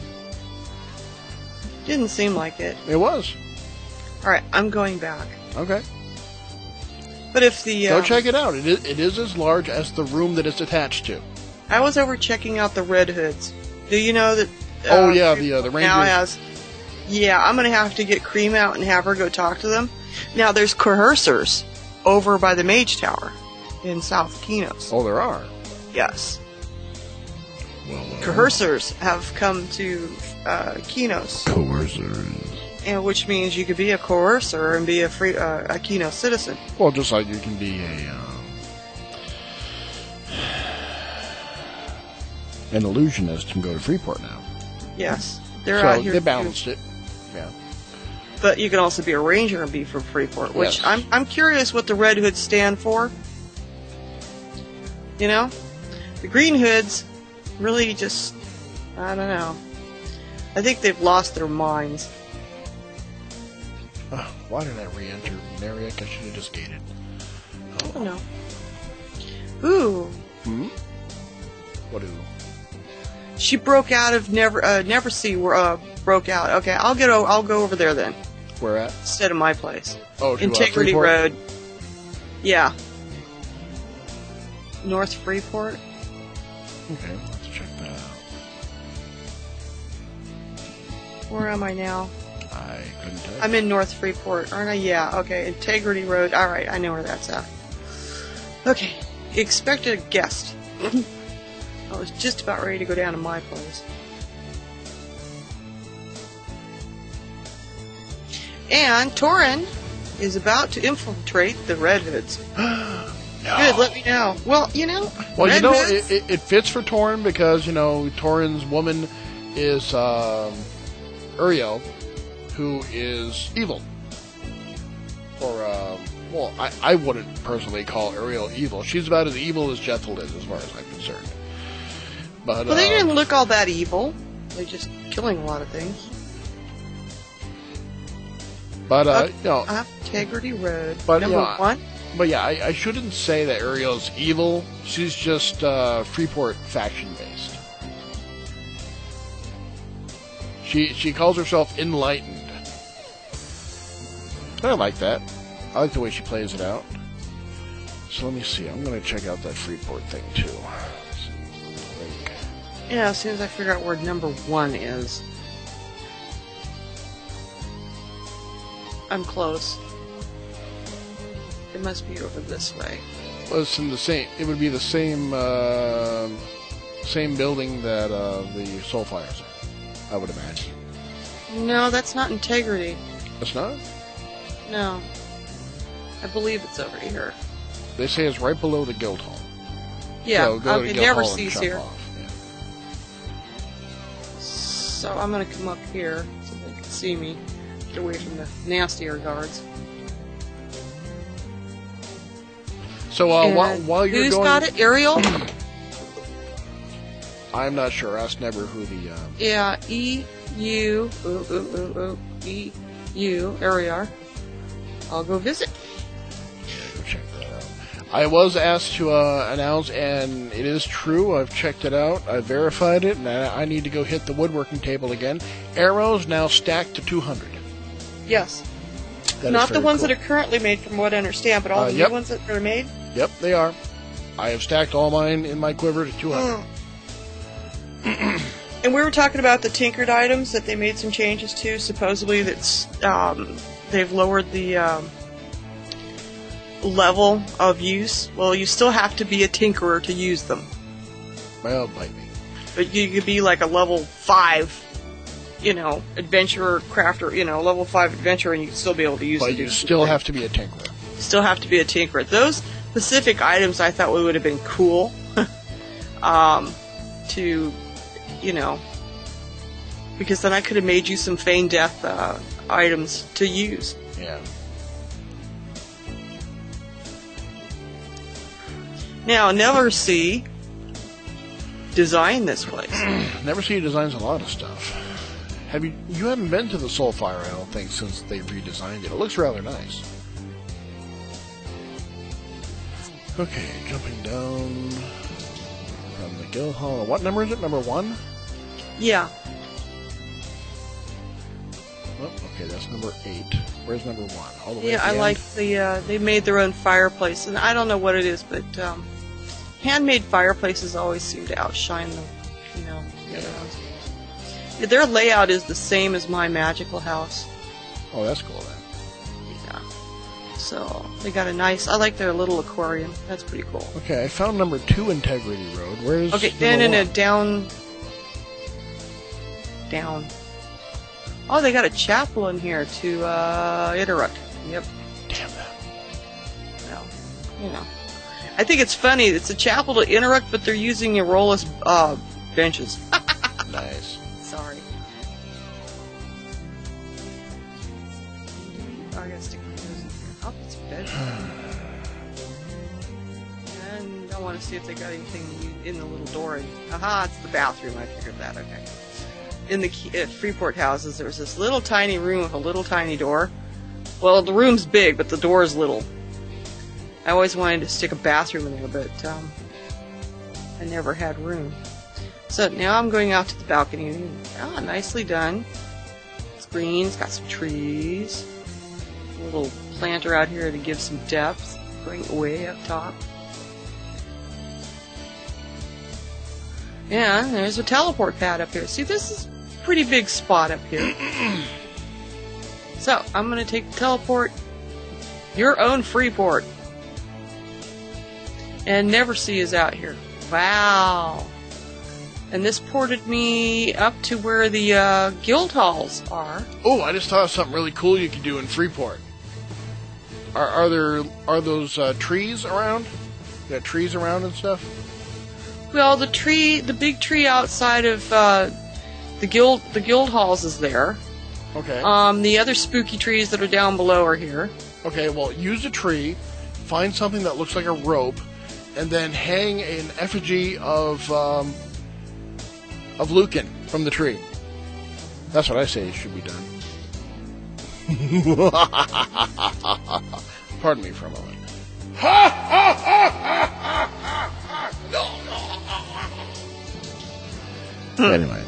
Didn't seem like it. It was. All right, I'm going back. Okay. But if the Go um, check it out. It is, it is as large as the room that it's attached to. I was over checking out the Red Hoods. Do you know that? Uh, Oh, yeah, the, uh, the now Rangers. has. Yeah, I'm gonna have to get Cream out and have her go talk to them. Now there's coercers over by the Mage Tower in South Kinos. Oh, there are. Yes, Well, uh, coercers have come to uh, Kinos, coercers. and which means you could be a coercer and be a free uh, a Kinos citizen. Well, just like you can be a um, an illusionist and go to Freeport now. Yes, they're so out here. they too. balanced it. Yeah. But you can also be a ranger and be from Freeport, which Yes. I'm I'm curious what the Red Hoods stand for. You know, the Green Hoods really just I don't know. I think they've lost their minds. Uh, why did I re-enter Mariak? I should have just gated. I don't know. Ooh, Hmm. What do? she broke out of Never uh, Never See where uh, broke out. Okay, I'll get o- I'll go over there then Where at? instead of my place. Oh, to, uh, Integrity Freeport? Road. Yeah. North Freeport. Okay, let's check that out. Where am I now? I couldn't tell. I'm in North Freeport, aren't I? Yeah, okay. Integrity Road. Alright, I know where that's at. Okay. Expected a guest. I was just about ready to go down to my place. And Torin is about to infiltrate the Red Hoods. No. Good, let me know. Well, you know, Well, Red you know, Hoods, it, it, it fits for Torin because, you know, Torin's woman is um, Uriel, who is evil. Or, um, well, I, I wouldn't personally call Uriel evil. She's about as evil as Jethel is, as far as I'm concerned. But, well, they uh, didn't look all that evil. They're just killing a lot of things. but uh, Up- you know, Up Integrity Road. But, Number yeah, one. but yeah, I, I shouldn't say that Uriel's evil. She's just uh, Freeport faction based. She she calls herself enlightened. I like that. I like the way she plays it out. So let me see. I'm going to check out that Freeport thing too. Link. Yeah, as soon as I figure out where number one is. I'm close. It must be over this way. Well, it's in the same. It would be the same uh, same building that uh, the Soulfires are. I would imagine. No, that's not Integrity. It's not. No. I believe it's over here. They say it's right below the Guild Hall. Yeah, So go um, to it Guild never Hall and sees chop here. off. Yeah. So I'm gonna come up here so they can see me. Get away from the nastier guards. So uh, while, And while you're who's going, got it? Ariel? I'm not sure. Ask Never who the. Uh, Yeah, E U ooh, ooh, ooh, ooh, E U. There we are. I'll go visit. go check that out. I was asked to uh, announce, and it is true. I've checked it out. I verified it, and I, I need to go hit the woodworking table again. Arrows now stacked to two hundred. Yes. That is Not the very ones cool. that are currently made, from what I understand, but all Uh, the yep. new ones that are made. Yep, they are. I have stacked all mine in my quiver to two hundred. And we were talking about the tinkered items that they made some changes to. Supposedly, that's um, they've lowered the um, level of use. Well, you still have to be a tinkerer to use them, Well, bite me. but you could be like a level five, you know, adventurer, crafter, you know, level five adventurer, and you would still be able to use. But them to you do still something. have to be a tinkerer. Still have to be a tinkerer. Those specific items, I thought would have been cool, um, to, you know, Because then I could have made you some Feign Death uh, items to use. Yeah. Now, Never See designed this place. Never See designs a lot of stuff. Have you? You haven't been to the Soulfire, I don't think, since they redesigned it. It looks rather nice. Okay, jumping down from the Guild Hall. What number is it? Number one? Yeah. Oh, okay, that's number eight. Where's number one? All the way Yeah, at the I end? like the, uh, they made their own fireplace. And I don't know what it is, but um, handmade fireplaces always seem to outshine the, you know, the other ones. Yeah, their layout is the same as my magical house. Oh, that's cool then. Yeah. So, they got a nice, I like their little aquarium. That's pretty cool. Okay, I found number two Integrity Road. Where's Okay, number then in a one? down, down. Oh, they got a chapel in here to uh, interrupt. Yep. Damn that. Well, you know. I think it's funny. It's a chapel to interrupt, but they're using Aerolas uh, benches. Nice. Sorry. Oh, I gotta stick my nose in here. Oh, it's bedroom. And I want to see if they got anything in the little door. Aha, it's the bathroom. I figured that. Okay. In the key, at Freeport houses, there's this little tiny room with a little tiny door. Well, the room's big, but the door is little. I always wanted to stick a bathroom in there, but um, I never had room. So now I'm going out to the balcony. Ah, nicely done. It's green. It's got some trees. A little planter out here to give some depth, going way up top. Yeah, there's a teleport pad up here. See, this is a pretty big spot up here. So, I'm going to take the teleport. Your own Freeport. And Never See is out here. Wow. And this ported me up to where the uh, guild halls are. Oh, I just thought of something really cool you could do in Freeport. Are, are there are those uh, trees around? You got trees around and stuff? Well, the tree, the big tree outside of uh, the guild, the guild halls is there. Okay. Um, the other spooky trees that are down below are here. Okay, well, use a tree, find something that looks like a rope, and then hang an effigy of um, of Lucan from the tree. That's what I say should be done. Pardon me for a moment. Anyway.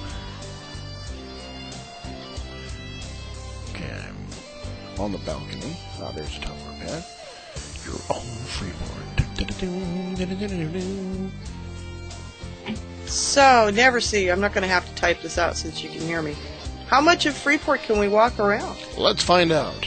Okay, I'm on the balcony. Ah, there's a teleport pad. Your own Freeport. So, Never See. I'm not going to have to type this out since you can hear me. How much of Freeport can we walk around? Let's find out.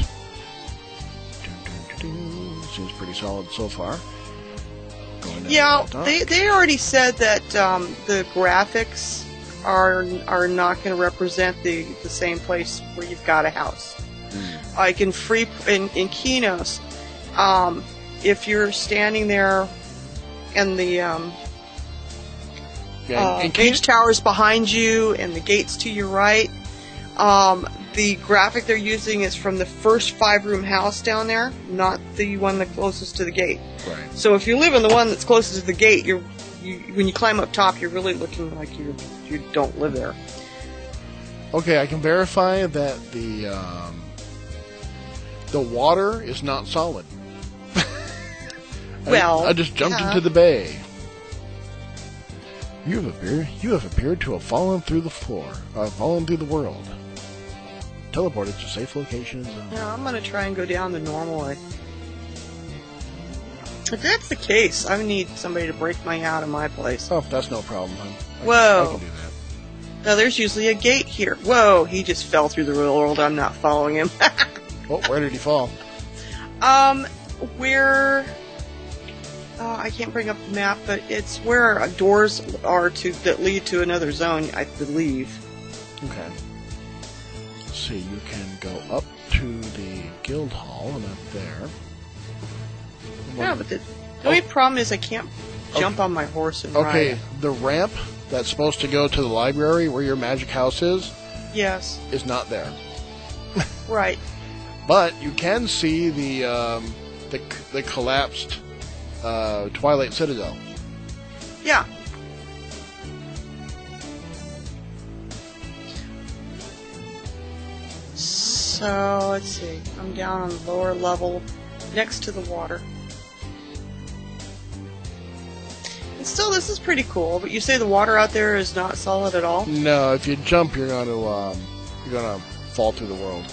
Seems pretty solid so far. Going down Yeah, the top. they they already said that um, the graphics are are not going to represent the, the same place where you've got a house. Mm. Like in free in in Kinos, um, if you're standing there and the um, Yeah, uh, in gauge case, towers behind you and the gates to your right, um, the graphic they're using is from the first five-room house down there, not the one that's closest to the gate. right. So if you live in the one that's closest to the gate, you're you, when you climb up top, you're really looking like you you don't live there. Okay, I can verify that the um, the water is not solid. I- Well, I, just jumped yeah. into the bay. You have appeared. You have appeared to have fallen through the floor, uh, fallen through the world. Teleported to safe locations. And... Yeah, I'm gonna try and go down the normal way. If that's the case, I need somebody to break me out of my place. Oh, that's no problem. I, I, Whoa. I can do that. Now there's usually a gate here. Whoa, he just fell through the real world. I'm not following him. Oh, where did he fall? um, where? Uh, I can't bring up the map, but it's where doors are to that lead to another zone, I believe. Okay. Let's see. You can go up to the guild hall and up there. Yeah, but the, the only problem is I can't jump on my horse and Okay, ride. the ramp that's supposed to go to the library where your magic house is, Yes. is not there. Right. But you can see the um, the, the collapsed uh, Twilight Citadel. Yeah. So, let's see. I'm down on the lower level next to the water. And still, this is pretty cool, but you say the water out there is not solid at all? No, if you jump, you're going to um, you're going to fall through the world.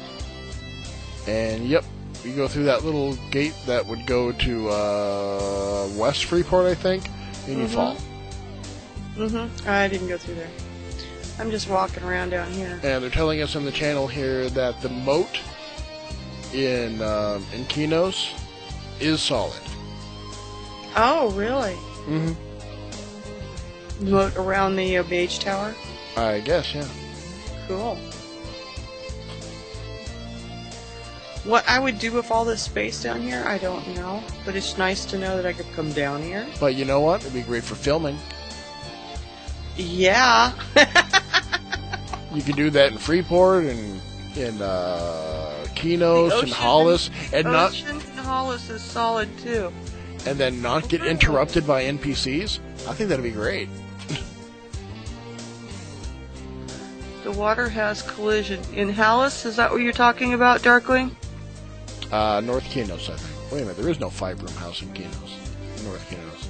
And yep, you go through that little gate that would go to uh, West Freeport, I think, and you Mhm. fall. Mm-hmm. I didn't go through there. I'm just walking around down here. And they're telling us on the channel here that the moat in um, in Kinos is solid. Oh, really? Mm-hmm. Moat around the uh, Mage Tower? I guess, yeah. Cool. What I would do with all this space down here, I don't know. But it's nice to know that I could come down here. But you know what? It'd be great for filming. Yeah. You could do that in Freeport and in uh, Kinos and Hollis, and not Ocean and Hollis is solid too. and then not get interrupted by N P Cs. I think that'd be great. The water has collision. In Hollis, is that what you're talking about, Darkwing? Uh, North Kinos, I think. Wait a minute, there is no five-room house in Kinos. North Kinos.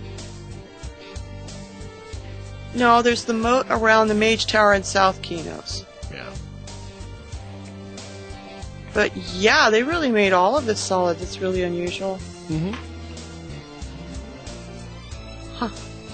No, there's the moat around the Mage Tower in South Kinos. Yeah. But yeah, they really made all of this solid. That's really unusual. Mm-hmm. Huh.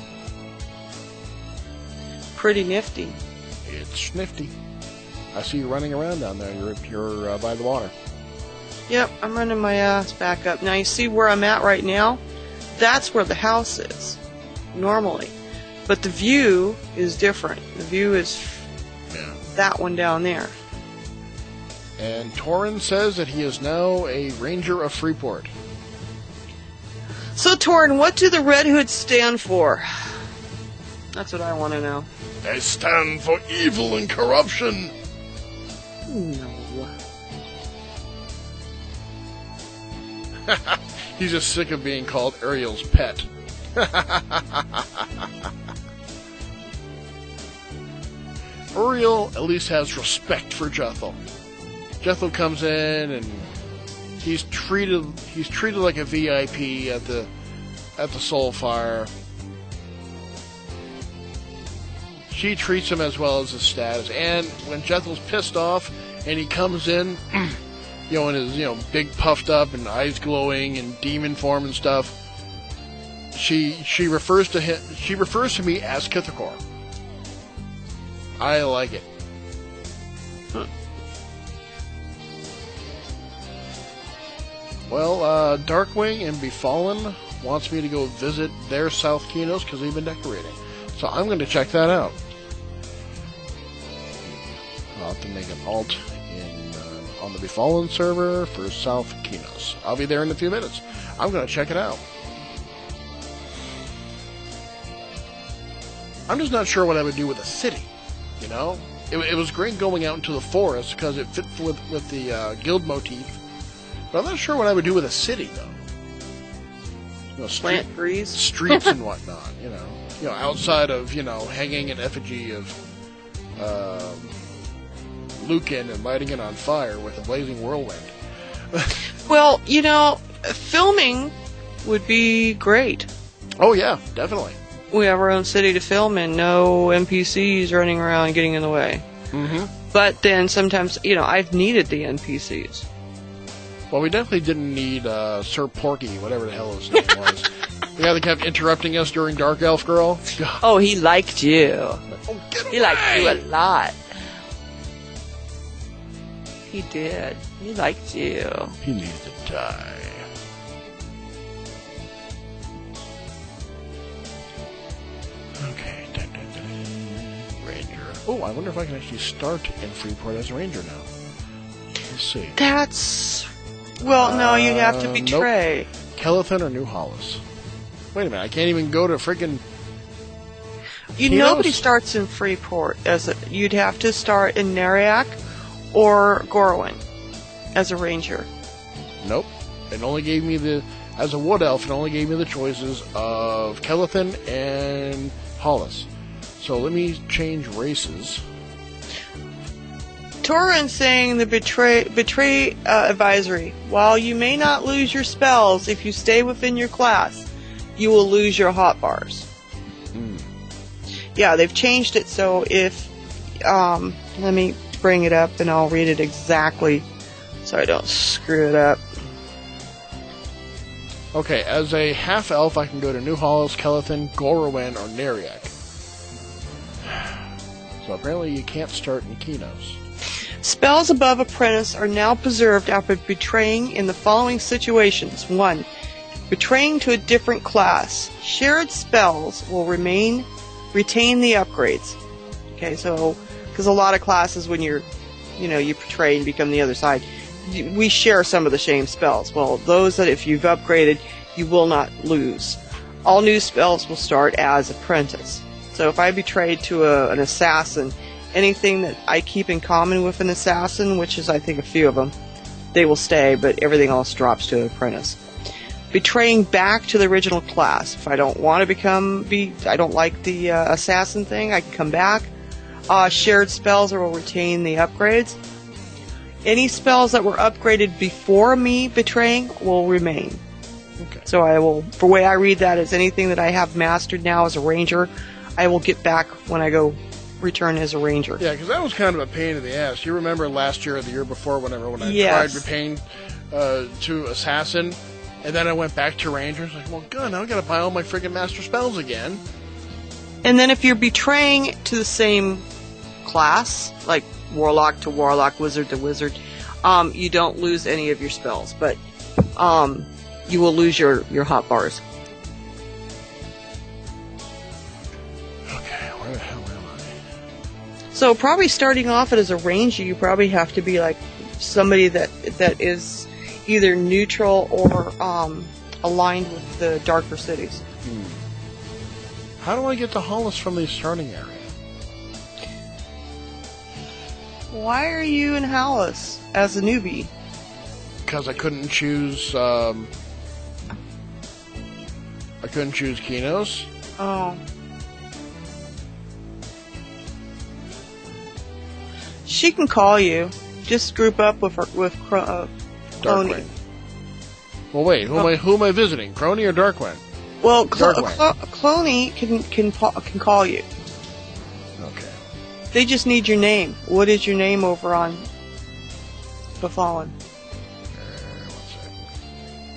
Pretty nifty. It's nifty. I see you running around down there. You're you're uh, by the water. Yep, I'm running my ass back up. Now you see where I'm at right now? That's where the house is, normally. But the view is different. The view is Yeah. that one down there. And Torin says that he is now a Ranger of Freeport. So, Torin, what do the Red Hoods stand for? That's what I want to know. They stand for evil and corruption. No. He's just sick of being called Ariel's pet. Uriel at least has respect for Jethel. Jethel comes in and he's treated he's treated like a V I P at the at the Soulfire. She treats him as well as his status. And when Jethel's pissed off and he comes in, you know, in his, you know, big puffed up and eyes glowing and demon form and stuff, she she refers to him she refers to me as Kithakor. I like it. Huh. Well, uh, Darkwing and Befallen wants me to go visit their South Kinos because they've been decorating. So I'm going to check that out. I'll have to make an alt in uh, on the Befallen server for South Kinos. I'll be there in a few minutes. I'm going to check it out. I'm just not sure what I would do with a city. You know, it, it was great going out into the forest because it fit with with the uh, guild motif. But I'm not sure what I would do with a city, though. You know, street, Plant breeze. streets and whatnot. You know, you know, outside of you know hanging an effigy of um, Lucan and lighting it on fire with a blazing whirlwind. Well, you know, filming would be great. Oh yeah, definitely. We have our own city to film in, no N P Cs running around getting in the way. Mm-hmm. But then sometimes, you know, I've needed the N P Cs. Well, we definitely didn't need uh, Sir Porky, whatever the hell his name was. The guy that kept interrupting us during Dark Elf Girl. Oh, he liked you. Oh, get He liked away! you a lot. He did. He liked you. He needs to die. Okay. Dun, dun, dun. Ranger. Oh, I wonder if I can actually start in Freeport as a Ranger now. Let's see. That's... Well, no, you'd have to Uh, betray. Kelethan or New Hollis? Wait a minute, I can't even go to freaking... You Kinos? nobody starts in Freeport as a. You'd have to start in Nariak or Gorwin as a ranger. Nope. It only gave me the, as a wood elf, it only gave me the choices of Kelethin and Hollis. So let me change races. Torin saying the betray betray uh, advisory. While you may not lose your spells if you stay within your class, you will lose your hotbars. Mm. Yeah, they've changed it so if um, let me bring it up and I'll read it exactly so I don't screw it up. Okay, as a half elf, I can go to New Hollis, Kelethin, Gorwin, or Nariak. So apparently you can't start in Kinos. Spells above apprentice are now preserved after betraying in the following situations. one. Betraying to a different class. Shared spells will remain retain the upgrades. Okay, so because a lot of classes when you're, you know, you betray and become the other side, we share some of the same spells. Well, those that if you've upgraded, you will not lose. All new spells will start as apprentice. So if I betrayed to a, an assassin, anything that I keep in common with an assassin, which is I think a few of them, they will stay, but everything else drops to an apprentice. Betraying back to the original class. If I don't want to become, be, I don't like the uh, assassin thing, I can come back. Uh, shared spells will retain the upgrades. Any spells that were upgraded before me betraying will remain. Okay. So I will, the way I read that is anything that I have mastered now as a ranger, I will get back when I go return as a ranger. Yeah, because that was kind of a pain in the ass. You remember last year or the year before, whenever when I Yes. tried repaying uh, to assassin, and then I went back to rangers. Like, well, good, now I got to buy all my friggin' master spells again. And then if you're betraying to the same class, like warlock to warlock, wizard to wizard, um, you don't lose any of your spells, but um, you will lose your, your hotbars. Okay, where the hell am I? So probably starting off as a ranger, you probably have to be like somebody that that is either neutral or um, aligned with the darker cities. Hmm. How do I get to Hollis from the starting area? Why are you in Hollis as a newbie? Because I couldn't choose. Um, I couldn't choose Kinos. Oh. She can call you. Just group up with her, with Cro- uh, Cloney. Darkwind. Well, wait. Who am I? Who am I visiting? Crony or Darkwind? Well, Clo- Darkwind. Clo- Cloney can can pa- can call you. Okay. They just need your name. What is your name over on Befallen? Uh, one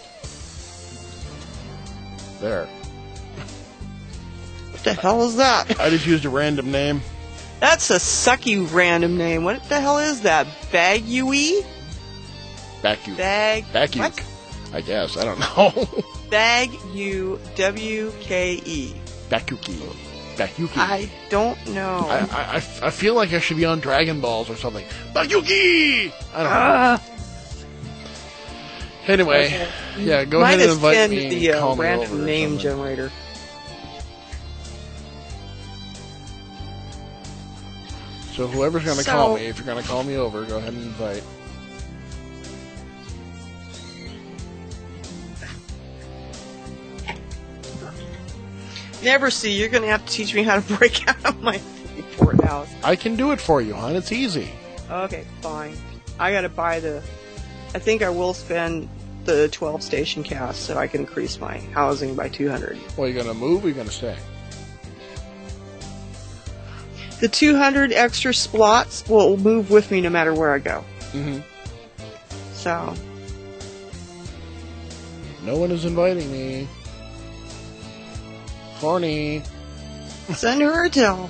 second. There. What the hell is that? I just used a random name. That's a sucky random name. What the hell is that? Bagui? Back you. Bag. Back you. What? I guess. I don't know. Bag U W K E. Bakuki. Bakuki. I don't know. I, I, I I feel like I should be on Dragon Balls or something. Bakuki! I don't know. Ah. Anyway, Okay. yeah, go Might ahead and invite send me and the uh, call me over random or name something. generator. So whoever's going to So- call me, if you're going to call me over, go ahead and invite. Never see. You're going to have to teach me how to break out of my Freeport house. I can do it for you, hon. It's easy. Okay, fine. I got to buy the. I think I will spend the twelve station cast so I can increase my housing by two hundred. Well, you going to move or you going to stay? The two hundred extra splots will move with me no matter where I go. Mm-hmm. So, No one is inviting me. Horny. send her a tell.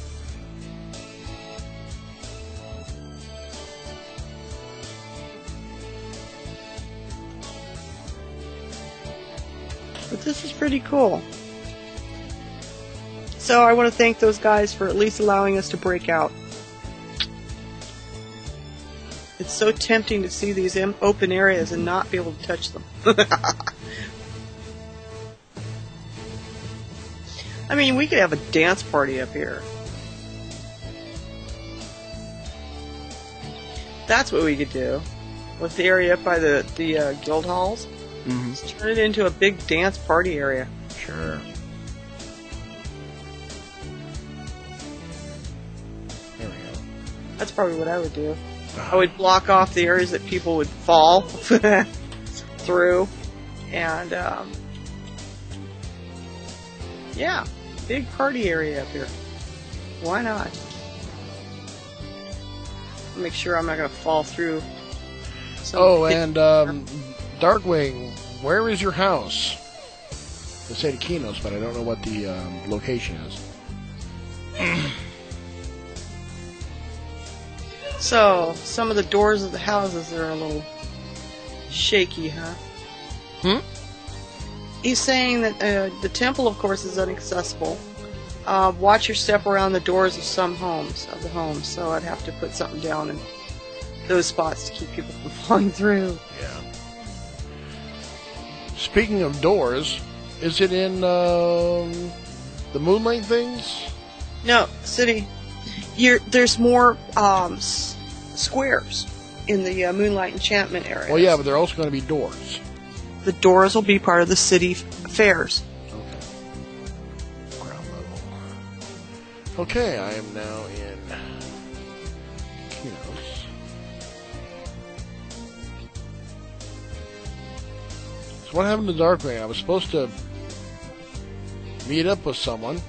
But this is pretty cool. So I want to thank those guys for at least allowing us to break out. It's so tempting to see these em- open areas and not be able to touch them. I mean, we could have a dance party up here. That's what we could do. With the area up by the, the uh, guild halls. Mm-hmm. Let's turn it into a big dance party area. Sure. There we go. That's probably what I would do. I would block off the areas that people would fall through. And, um, yeah, big party area up here. Why not? Make sure I'm not going to fall through. some Oh, pit- and um, Darkwing, where is your house? I say to Kinos, but I don't know what the um, location is. So, some of the doors of the houses are a little shaky, huh? Hmm? He's saying that uh, the temple, of course, is inaccessible. Uh, watch your step around the doors of some homes, of the homes. So I'd have to put something down in those spots to keep people from falling through. Yeah. Speaking of doors, is it in um, the Moonlight things? No, city. You're, there's more um, s- squares in the uh, Moonlight Enchantment area. Well, yeah, but they're also going to be doors. The doors will be part of the city f- fairs. Okay. Ground level. Okay, I am now in Kinos. So what happened to Darkwing? I was supposed to meet up with someone.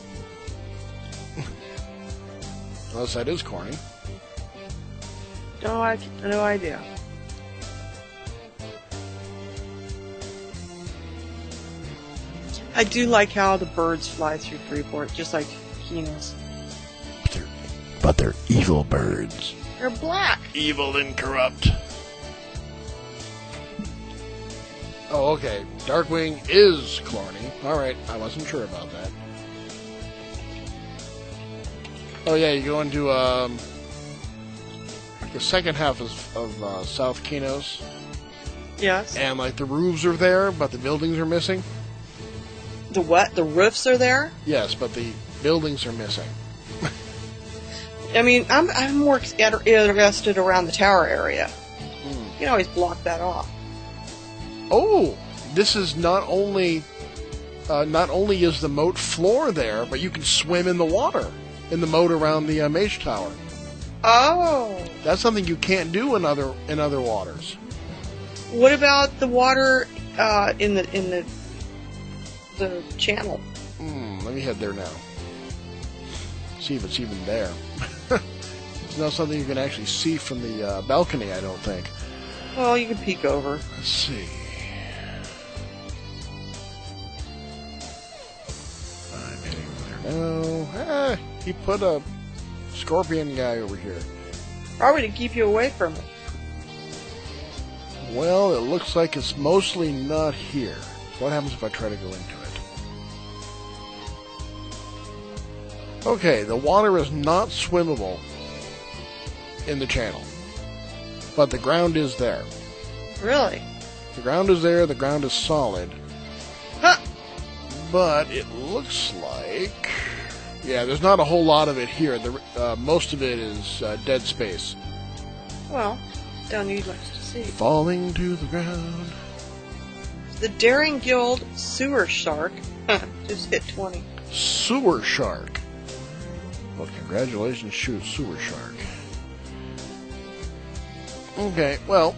Unless that is corny. No, I no idea. I do like how the birds fly through Freeport, just like Kinos. But they're, but they're evil birds. They're black. Evil and corrupt. Oh, okay. Darkwing is Clorny. Alright, I wasn't sure about that. Oh yeah, you go into um, the second half of, of uh, South Kinos, Yes. and like the roofs are there, but the buildings are missing. The what? The roofs are there? Yes, but the buildings are missing. I mean, I'm I'm more ex- interested around the tower area. You can always block that off. Oh, this is not only uh, not only is the moat floor there, but you can swim in the water in the moat around the uh, Mage Tower. Oh. That's something you can't do in other in other waters. What about the water uh, in the in the the channel? Hmm, let me head there now. See if it's even there. It's not something you can actually see from the uh, balcony, I don't think. Well, you can peek over. Let's see. I'm heading over there now. Ah, he put a scorpion guy over here. Probably to keep you away from it. Well, it looks like it's mostly not here. What happens if I try to go into it? Okay, the water is not swimmable in the channel. But the ground is there. Really? The ground is there, the ground is solid. Huh. But it looks like... Yeah, there's not a whole lot of it here. The, uh, most of it is uh, dead space. Well, down you'd like to see. Falling to the ground. The Daring Guild Sewer Shark just hit twenty. Sewer Shark. Well, congratulations, shoot, Sewer Shark. Okay, well...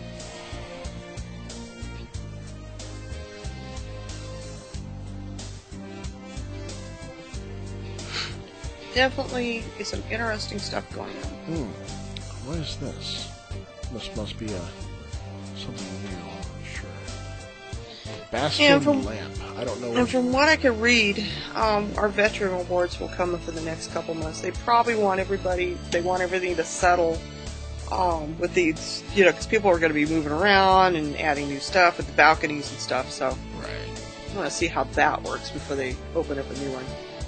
Definitely is some interesting stuff going on. Hmm. What is this? This must be a... something new, I'm sure. Bastion And from- Lamp. I don't know And what... from what I could read, um, our veteran awards will come for the next couple months. They probably want everybody, they want everything to settle um, with these, you know, because people are going to be moving around and adding new stuff with the balconies and stuff. So Right. I want to see how that works before they open up a new one.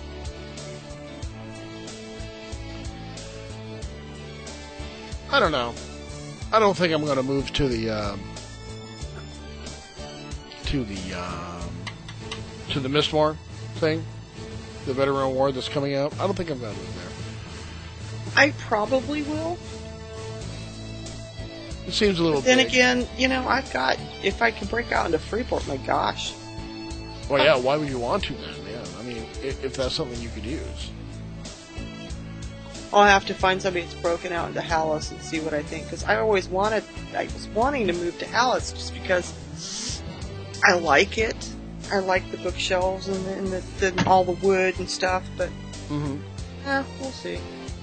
I don't know. I don't think I'm going to move to the um, to the um, to the Mistmore thing. the Veteran Award that's coming out. I don't think I'm going to move there. I probably will. It seems a little But then big. again, you know, I've got, if I can break out into Freeport, my gosh. Well, yeah, why would you want to then? Yeah, I mean, if, if that's something you could use. I'll have to find somebody that's broken out into Hallis and see what I think. Because I always wanted, I was wanting to move to Hallis just because I like it. I like the bookshelves and, the, and the, the, all the wood and stuff, but Mm-hmm. eh, we'll see.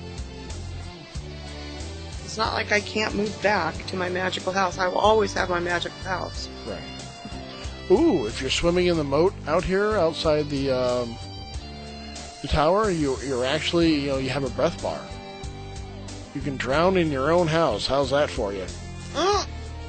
It's not like I can't move back to my magical house. I will always have my magical house. Right. Ooh, if you're swimming in the moat out here outside the um, the tower, you, you're actually, you know, you have a breath bar. You can drown in your own house. How's that for you? Mm.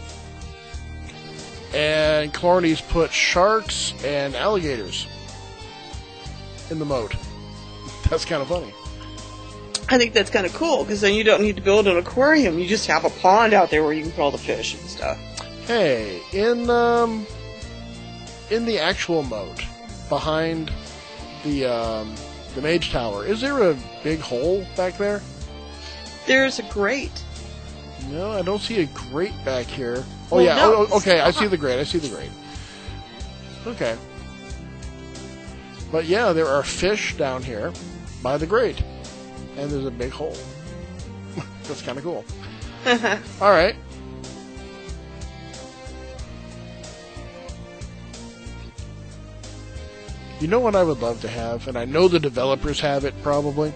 And Clarny's put sharks and alligators in the moat. That's kind of funny. I think that's kind of cool, because then you don't need to build an aquarium. You just have a pond out there where you can put all the fish and stuff. Hey, in um, in the actual moat behind the um, the mage tower, is there a big hole back there? There's a grate. No, I don't see a grate back here. Oh Well, yeah, no, oh, oh, okay, I it's see not. the grate. I see the grate. Okay, but yeah, there are fish down here by the grate, and there's a big hole. That's kind of cool. All right. You know what I would love to have, and I know the developers have it probably.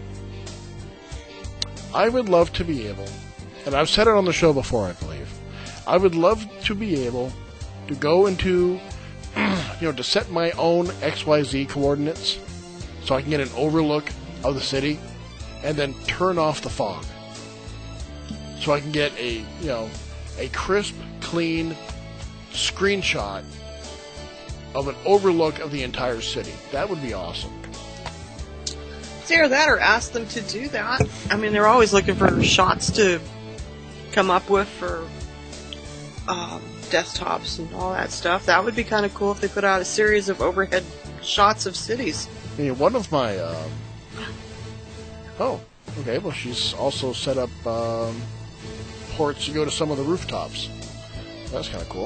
I would love to be able, and I've said it on the show before, I believe. I would love to be able to go into, you know, to set my own X Y Z coordinates so I can get an overlook of the city and then turn off the fog. So I can get a, you know, a crisp, clean screenshot of an overlook of the entire city. That would be awesome. It's either that or ask them to do that. I mean, they're always looking for shots to come up with for um, desktops and all that stuff. That would be kind of cool if they put out a series of overhead shots of cities. I mean, one of my, um... oh, okay, well, she's also set up um, ports to go to some of the rooftops. That's kind of cool.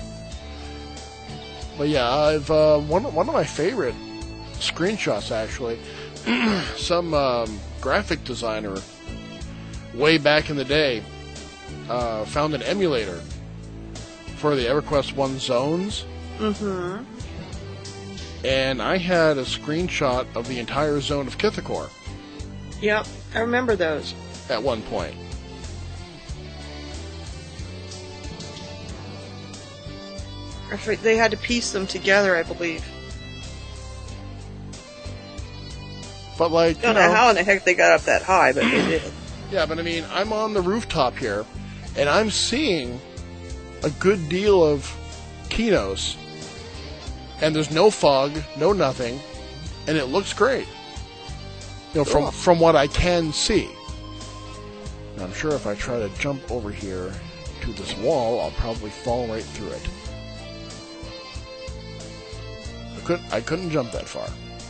But yeah, I've uh, one one of my favorite screenshots actually. Some um, graphic designer way back in the day uh, found an emulator for the EverQuest one zones, Mm-hmm. and I had a screenshot of the entire zone of Kithakor Yep, I remember those. at one point. I forget- They had to piece them together, I believe. But like, you Don't know, know how in the heck they got up that high, but they did. yeah, but I mean, I'm on the rooftop here, and I'm seeing a good deal of Kinos, and there's no fog, no nothing, and it looks great. You know, from Cool. from what I can see. And I'm sure if I try to jump over here to this wall, I'll probably fall right through it. I couldn't, I couldn't jump that far.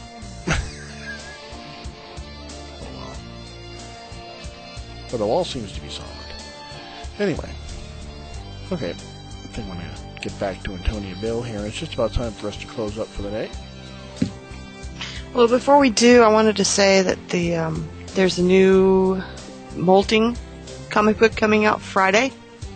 Oh well. But the wall seems to be solid. Anyway. Okay. I think I'm going to get back to Antonia Bill here. It's just about time for us to close up for the day. Well, before we do, I wanted to say that the um, there's a new Molting comic book coming out Friday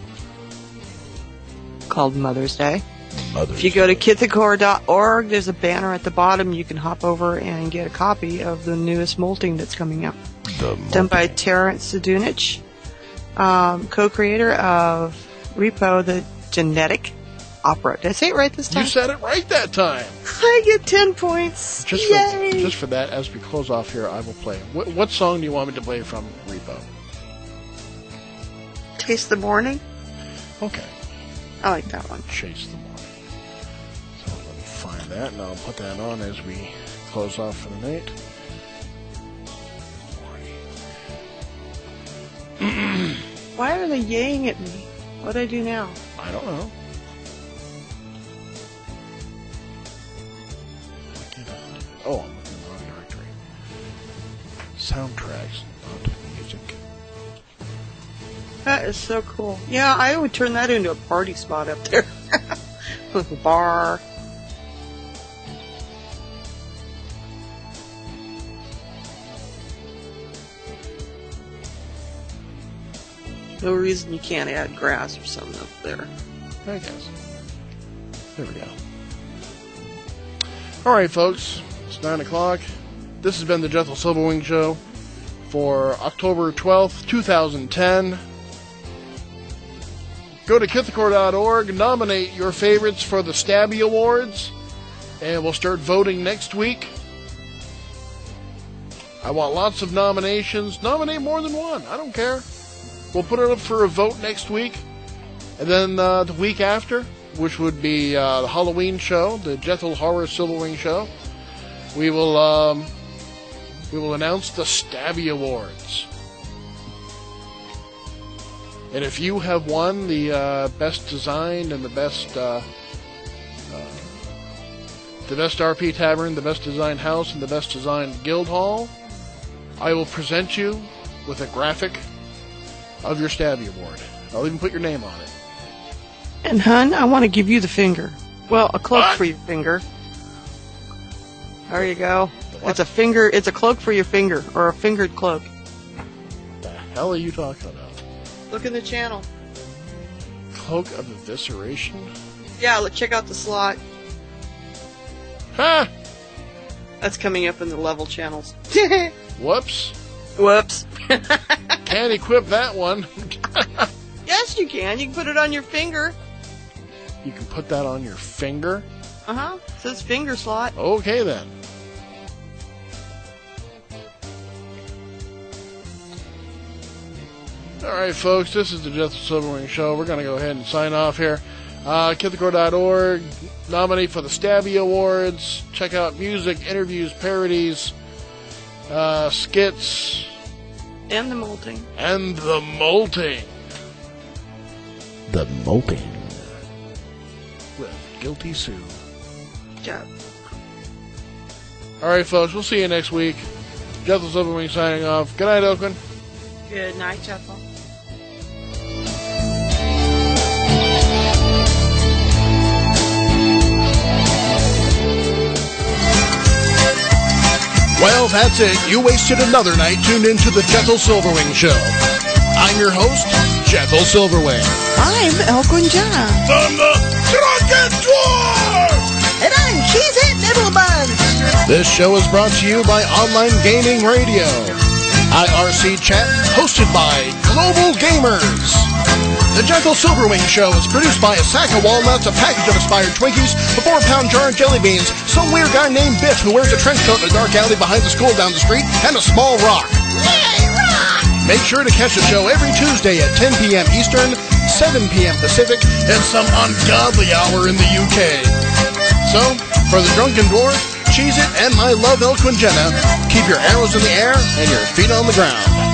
called Mother's Day. If you go to kithakor dot org, there's a banner at the bottom. You can hop over and get a copy of the newest Molting that's coming out. Done by Terrence Sedunich, um, co-creator of Repo, the Genetic Opera. Did I say it right this time? You said it right that time. I get ten points. Just for, Yay! just for that, as we close off here, I will play. What, what song do you want me to play from Repo? Taste the Morning. Okay. I like that one. Chase the Morning. So let me find that, and I'll put that on as we close off for the night. Why are they yaying at me? What do I do now? I don't know. What can I do? Oh, I'm looking in the wrong soundtracks, not music. That is so cool. Yeah, I would turn that into a party spot up there. With a bar. No reason you can't add grass or something up there. I guess. There we go. Alright, folks. It's nine o'clock. This has been the Jethal Silverwing Show for October twelfth, twenty ten. Go to Kithakor dot org, nominate your favorites for the Stabby Awards, and we'll start voting next week. I want lots of nominations. Nominate more than one. I don't care. We'll put it up for a vote next week. And then uh, the week after, which would be uh, the Halloween show, the Jethal Horror Silverwing Show, we will um, we will announce the Stabby Awards. And if you have won the uh, best designed and the best uh, uh, the best R P Tavern, the best designed house, and the best designed guild hall, I will present you with a graphic of your Stabby Award. I'll even put your name on it. And, hun, I want to give you the finger. Well, a cloak What? for your finger. There you go. It's a finger. It's a cloak for your finger, or a fingered cloak. What the hell are you talking about? Look in the channel. Cloak of Evisceration? Yeah, look, check out the slot. Ha! That's coming up in the level channels. Whoops. Whoops. Can't equip that one. Yes, you can. You can put it on your finger. You can put that on your finger? Uh-huh. It says finger slot. Okay, then. Alright, folks, this is the Jethal Silverwing Show. We're going to go ahead and sign off here. Uh, Kithakor dot org, nominate for the Stabby Awards. Check out music, interviews, parodies, uh, skits, And the molting. and the molting. The molting. With Guilty Sue. Good job. Alright, folks, we'll see you next week. Jethal Silverwing signing off. Good night, Oakland. Good night, Jethal. Well, that's it. You wasted another night tuned into the Jethal Silverwing Show. I'm your host, Jethal Silverwing. I'm Elquin Jenna. I'm the Drunken Dwarf! And I'm Cheese-It Nibblebun. This show is brought to you by Online Gaming Radio. I R C Chat, hosted by Global Gamers. The Jethal Silverwing Show is produced by a sack of walnuts, a package of expired Twinkies, a four-pound jar of jelly beans, some weird guy named Biff who wears a trench coat in a dark alley behind the school down the street, and a small rock. Yay, rock! Make sure to catch the show every Tuesday at ten p.m. Eastern, seven p.m. Pacific, and some ungodly hour in the U K. So, for the Drunken Dwarf, Cheese-It, and my love Elquin Jenna, keep your arrows in the air and your feet on the ground.